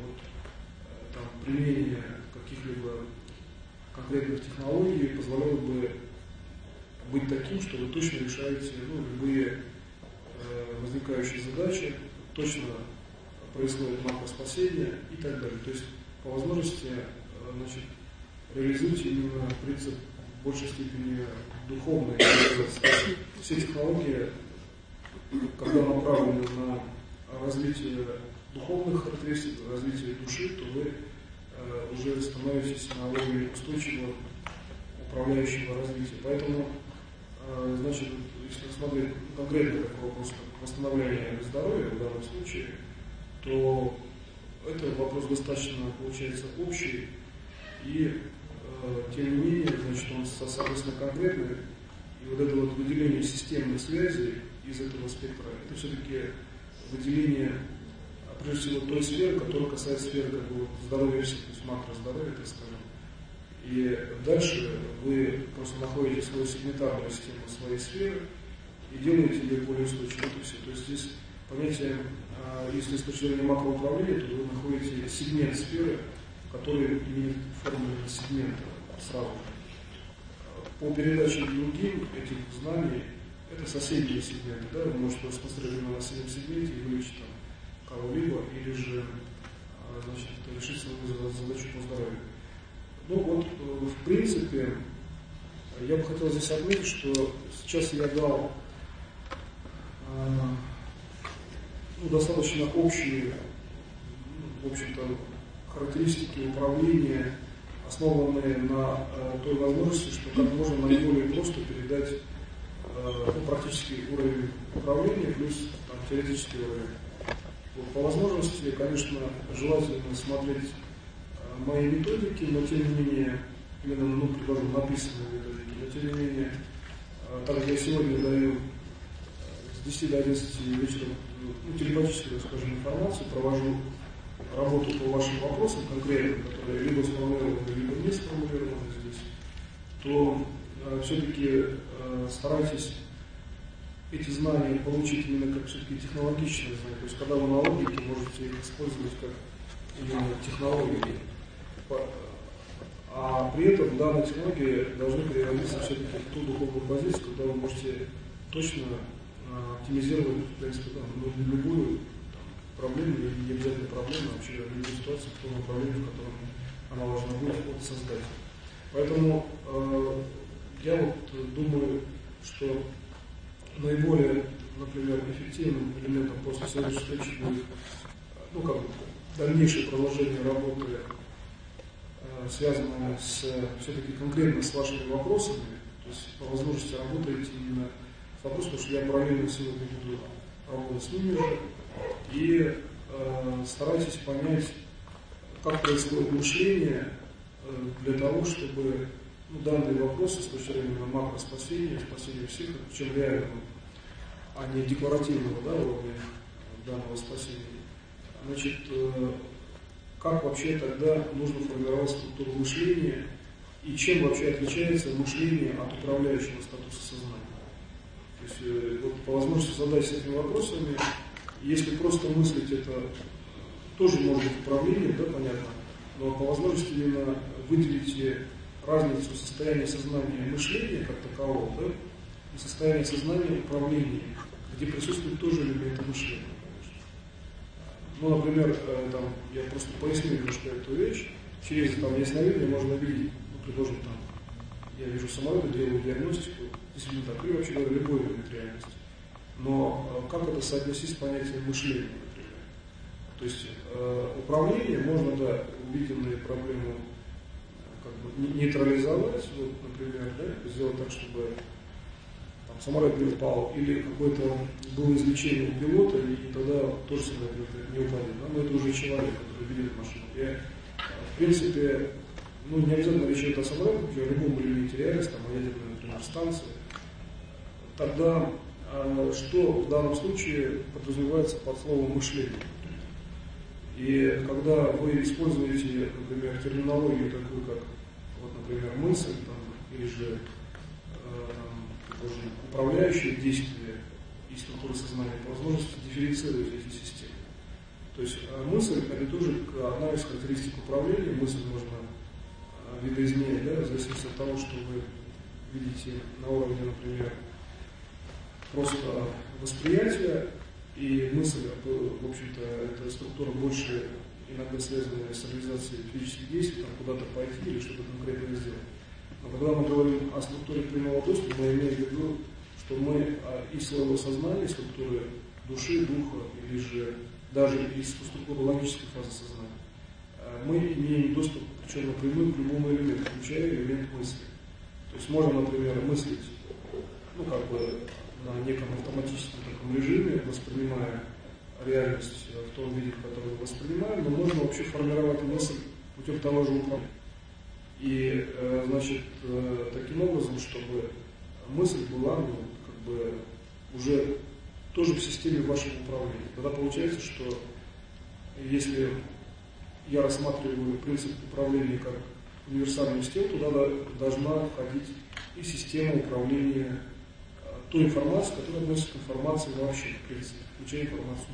от там, применения каких-либо конкретных технологий, позволяло бы быть таким, что вы точно решаете ну, любые э, возникающие задачи, точно происходит макроспасение и так далее. То есть по возможности э, значит, реализуйте именно принцип в большей степени духовной реализации. Все технологии, когда направлены на развитие духовных характеристик, развитие души, то вы э, уже становитесь на уровне устойчивого управляющего развития. Поэтому э, значит, если смотреть конкретно такой вопрос, как восстановление здоровья в данном случае, то это вопрос достаточно, получается, общий, и э, тем не менее, значит, он, соответственно, конкретный, и вот это вот выделение системных связей из этого спектра, это все-таки выделение, прежде всего, той сферы, которая касается сферы как бы, здоровья всех, то есть макроздоровья, так скажем. И дальше вы просто находите свою сегментарную систему своей сферы и делаете ее более устойчивой. То есть здесь понятие, если с точки зрения макроуправления, то вы находите сегмент сферы, который имеет форму сегмента сразу же. По передаче другим этих знаний, это соседние сегменты. Да? Вы можете сконцентрировать на соседнем сегменте и вылечить там кого-либо, или же значит, решить свою задачу по здоровью. Ну вот, в принципе, я бы хотел здесь отметить, что сейчас я дал ну, достаточно общие, в общем-то, характеристики управления, основанные на э, той возможности, что как можно наиболее просто передать э, ну, практический уровень управления плюс там, теоретический уровень. Вот, по возможности, конечно, желательно смотреть э, мои методики, но тем не менее, именно ну, предложу написанные методики, но тем не менее, э, так как я сегодня даю э, с десяти до одиннадцати вечера ну, телепатическую, так скажем, информацию, провожу работу по вашим вопросам конкретным, которые либо сформулированы, либо не сформулированы здесь, то э, все-таки э, старайтесь эти знания получить именно как все-таки технологичные знания. То есть когда вы на логике можете их использовать как именно технологии. А при этом данные технологии должны переводиться все-таки в ту духовную позицию, когда вы можете точно э, оптимизировать, в принципе, да, любую проблему, или не обязательно проблему, а вообще любую ситуацию в том направлении, в котором она должна быть вот, создать. Поэтому э, я вот думаю, что наиболее, например, эффективным элементом после следующей встречи будет ну, как, дальнейшее продолжение работы, э, связанное с, все-таки конкретно с вашими вопросами, то есть по возможности работаете именно с вопросом, потому что я параллельно сегодня буду работать с ними же, и э, старайтесь понять, как происходит мышление э, для того, чтобы ну, данные вопросы с точки зрения макроспасения, спасения всех, чем реального, а не декларативного да, уровня данного спасения. Значит, э, как вообще тогда нужно формировать структуру мышления и чем вообще отличается мышление от управляющего статуса сознания. То есть, э, вот, по возможности задать этими вопросами. Если просто мыслить, это тоже может быть управление, да, понятно, но по возможности именно выделите разницу состояния сознания и мышления как такового, да, и состояние сознания управления, где присутствуют тоже элементы мышления. Ну, например, там, я просто поясню немножко эту вещь. через там, ясновидение можно видеть, ну, предложим там, я вижу самолеты, делаю диагностику, действительно так, и вообще говоря, любой элемент реальности. Но как это соотнести с понятием мышления, например? То есть э, управление можно, да, увиденные проблемы как бы нейтрализовать, вот, например, да, сделать так, чтобы там, самолет не упал, или какое-то было излечение у пилота, и тогда тоже самолет не упадет. Да? Но это уже человек, который видит машину. И, в принципе, ну, не обязательно речь идет о самолете, о любом элементе реальности, там, о ядерной, например, станции. Тогда а, что в данном случае подразумевается под словом мышление? И когда вы используете, например, терминологию такую, как, вот, например, мысль, там, или же э, управляющие действия и структуры сознания, по возможности дифференцировать эти системы. То есть э, мысль – это тоже одна из характеристик управления. Мысль можно э, видоизменять, да, в зависимости от того, что вы видите на уровне, например, просто восприятия. И мысль, в общем-то, это структура больше иногда связанная с реализацией физических действий, там куда-то пойти или что-то конкретное сделать. Но когда мы говорим о структуре прямого доступа, мы имеем в виду, что мы из своего сознания, структуры души, духа, или же даже из структуры логической фазы сознания, мы имеем доступ, причем напрямую, к любому элементу, включая элемент мысли. То есть можно, например, мыслить, ну, как бы, на неком автоматическом таком режиме, воспринимая реальность в том виде, в котором мы воспринимаем, но можно вообще формировать мысль путем того же управления. И, значит, таким образом, чтобы мысль была, ну, как бы, уже тоже в системе вашего управления. Тогда получается, что если я рассматриваю принцип управления как универсальную систему, туда должна входить и система управления той информацией, которая относится к информации вообще, в принципе, включая информацию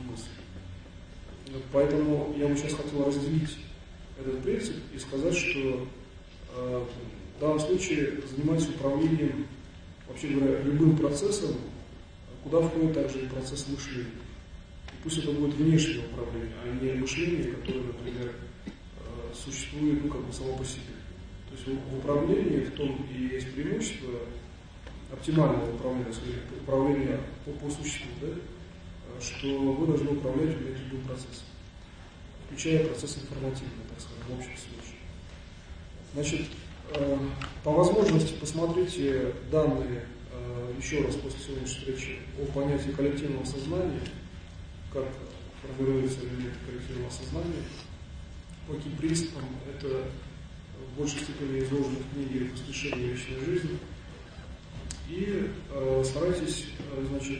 мысли. Поэтому я бы сейчас хотел разделить этот принцип и сказать, что э, в данном случае занимаюсь управлением, вообще говоря, любым процессом, куда входит также и процесс мышления. И пусть это будет внешнее управление, а не мышление, которое, например, э, существует, ну, как бы само по себе. То есть в управлении в том и есть преимущество оптимального управления, управления по, по существу, да, что вы должны управлять любым процессом, включая процесс информативный, так сказать, в общем случае. Значит, э, по возможности посмотрите данные, э, еще раз после сегодняшней встречи, о понятии коллективного сознания, как формируется элемент коллективного сознания, по каким принципам это в большей степени изложено в книге «Воскрешение вечной жизни». И э, старайтесь, э, значит,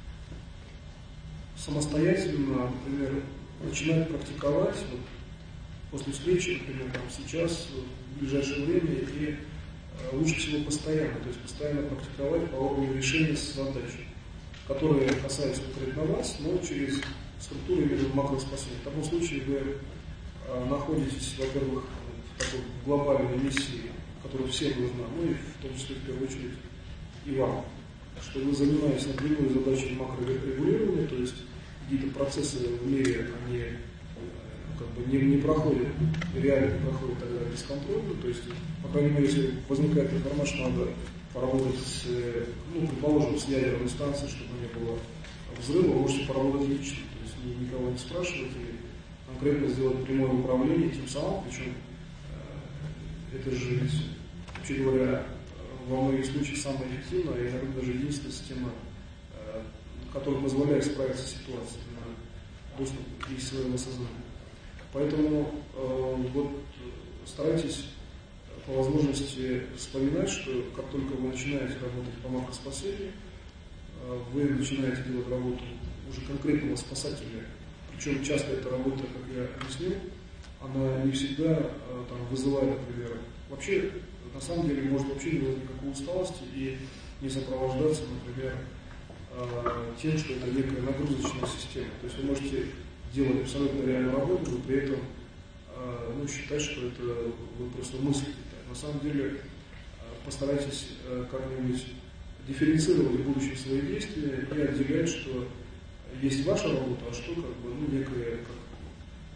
самостоятельно, например, начинать практиковать вот, после встречи, например, там, сейчас, в ближайшее время, и э, лучше всего постоянно, то есть постоянно практиковать по уровню решения задач, которые касаются конкретно вас, но через структуру или макроспособности. В таком случае вы э, находитесь, во-первых, в такой глобальной миссии, которую всем нужна, ну и в том числе в первую очередь и вам, что вы занимаетесь напрямую задачей макрорегулирования, то есть какие-то процессы в мире, они ну, как бы не, не проходят, реально не проходят тогда бесконтрольно, то есть, по крайней мере, если возникает информация, надо поработать с, ну, предположим, с ядерной станцией, чтобы не было взрыва, вы можете поработать лично, то есть никого не спрашивать и конкретно сделать прямое управление тем самым, причем это же, вообще говоря, во многих случаях самая эффективная и, наверное, даже единственная система, которая позволяет справиться с ситуацией на доступ из своего сознания. Поэтому вот старайтесь по возможности вспоминать, что как только вы начинаете работать по макроспасению, вы начинаете делать работу уже конкретного спасателя. Причем часто эта работа, как я объяснил, она не всегда там, вызывает, например, вообще, на самом деле, может вообще не вызывать никакой усталости и не сопровождаться, например, тем, что это некая нагрузочная система. То есть вы можете делать абсолютно реальную работу, но при этом ну, считать, что это вы просто мыслите. На самом деле постарайтесь как-нибудь дифференцировать в будущем свои действия и отделять, что есть ваша работа, а что как бы ну, некое как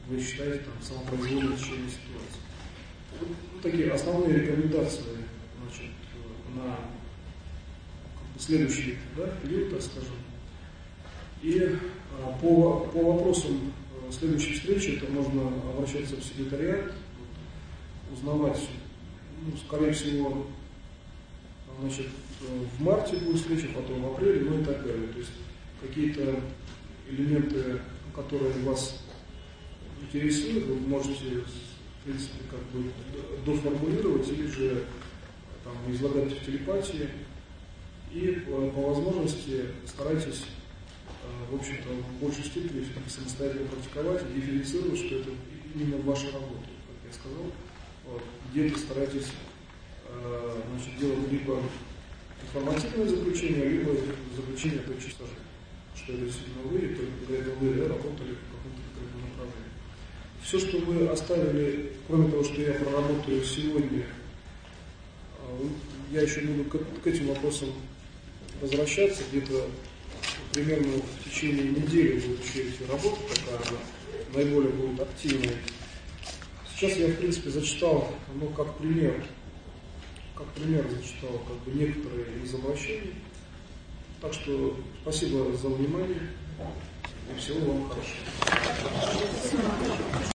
вы считаете там самопроизвольное течение ситуации. Вот, вот такие основные рекомендации, значит, на следующий, да, период, так скажем. И а, по, по вопросам следующей встречи, это можно обращаться в секретариат, узнавать, ну, скорее всего, значит, в марте будет встреча, потом в апреле, ну и так далее. То есть какие-то элементы, которые вас интересуют, вы можете, в принципе, как бы доформулировать или же там, излагать в телепатии. И по, по возможности старайтесь, в общем-то, в большей степени все-таки самостоятельно практиковать и дифференцировать, что это именно ваша работа, как я сказал. Вот. Где-то старайтесь значит, делать либо информативное заключение, либо заключение по чисто, что это действительно вы, и только для этого вы работали в каком-то конкретном направлении. Все, что вы оставили, кроме того, что я проработаю сегодня, я еще буду к, к этим вопросам возвращаться, где-то примерно в течение недели будет еще эти работы, такая она наиболее будет активной. Сейчас я, в принципе, зачитал, ну, как пример, как пример зачитал как бы некоторые из обращений. Так что спасибо за внимание и всего вам хорошего.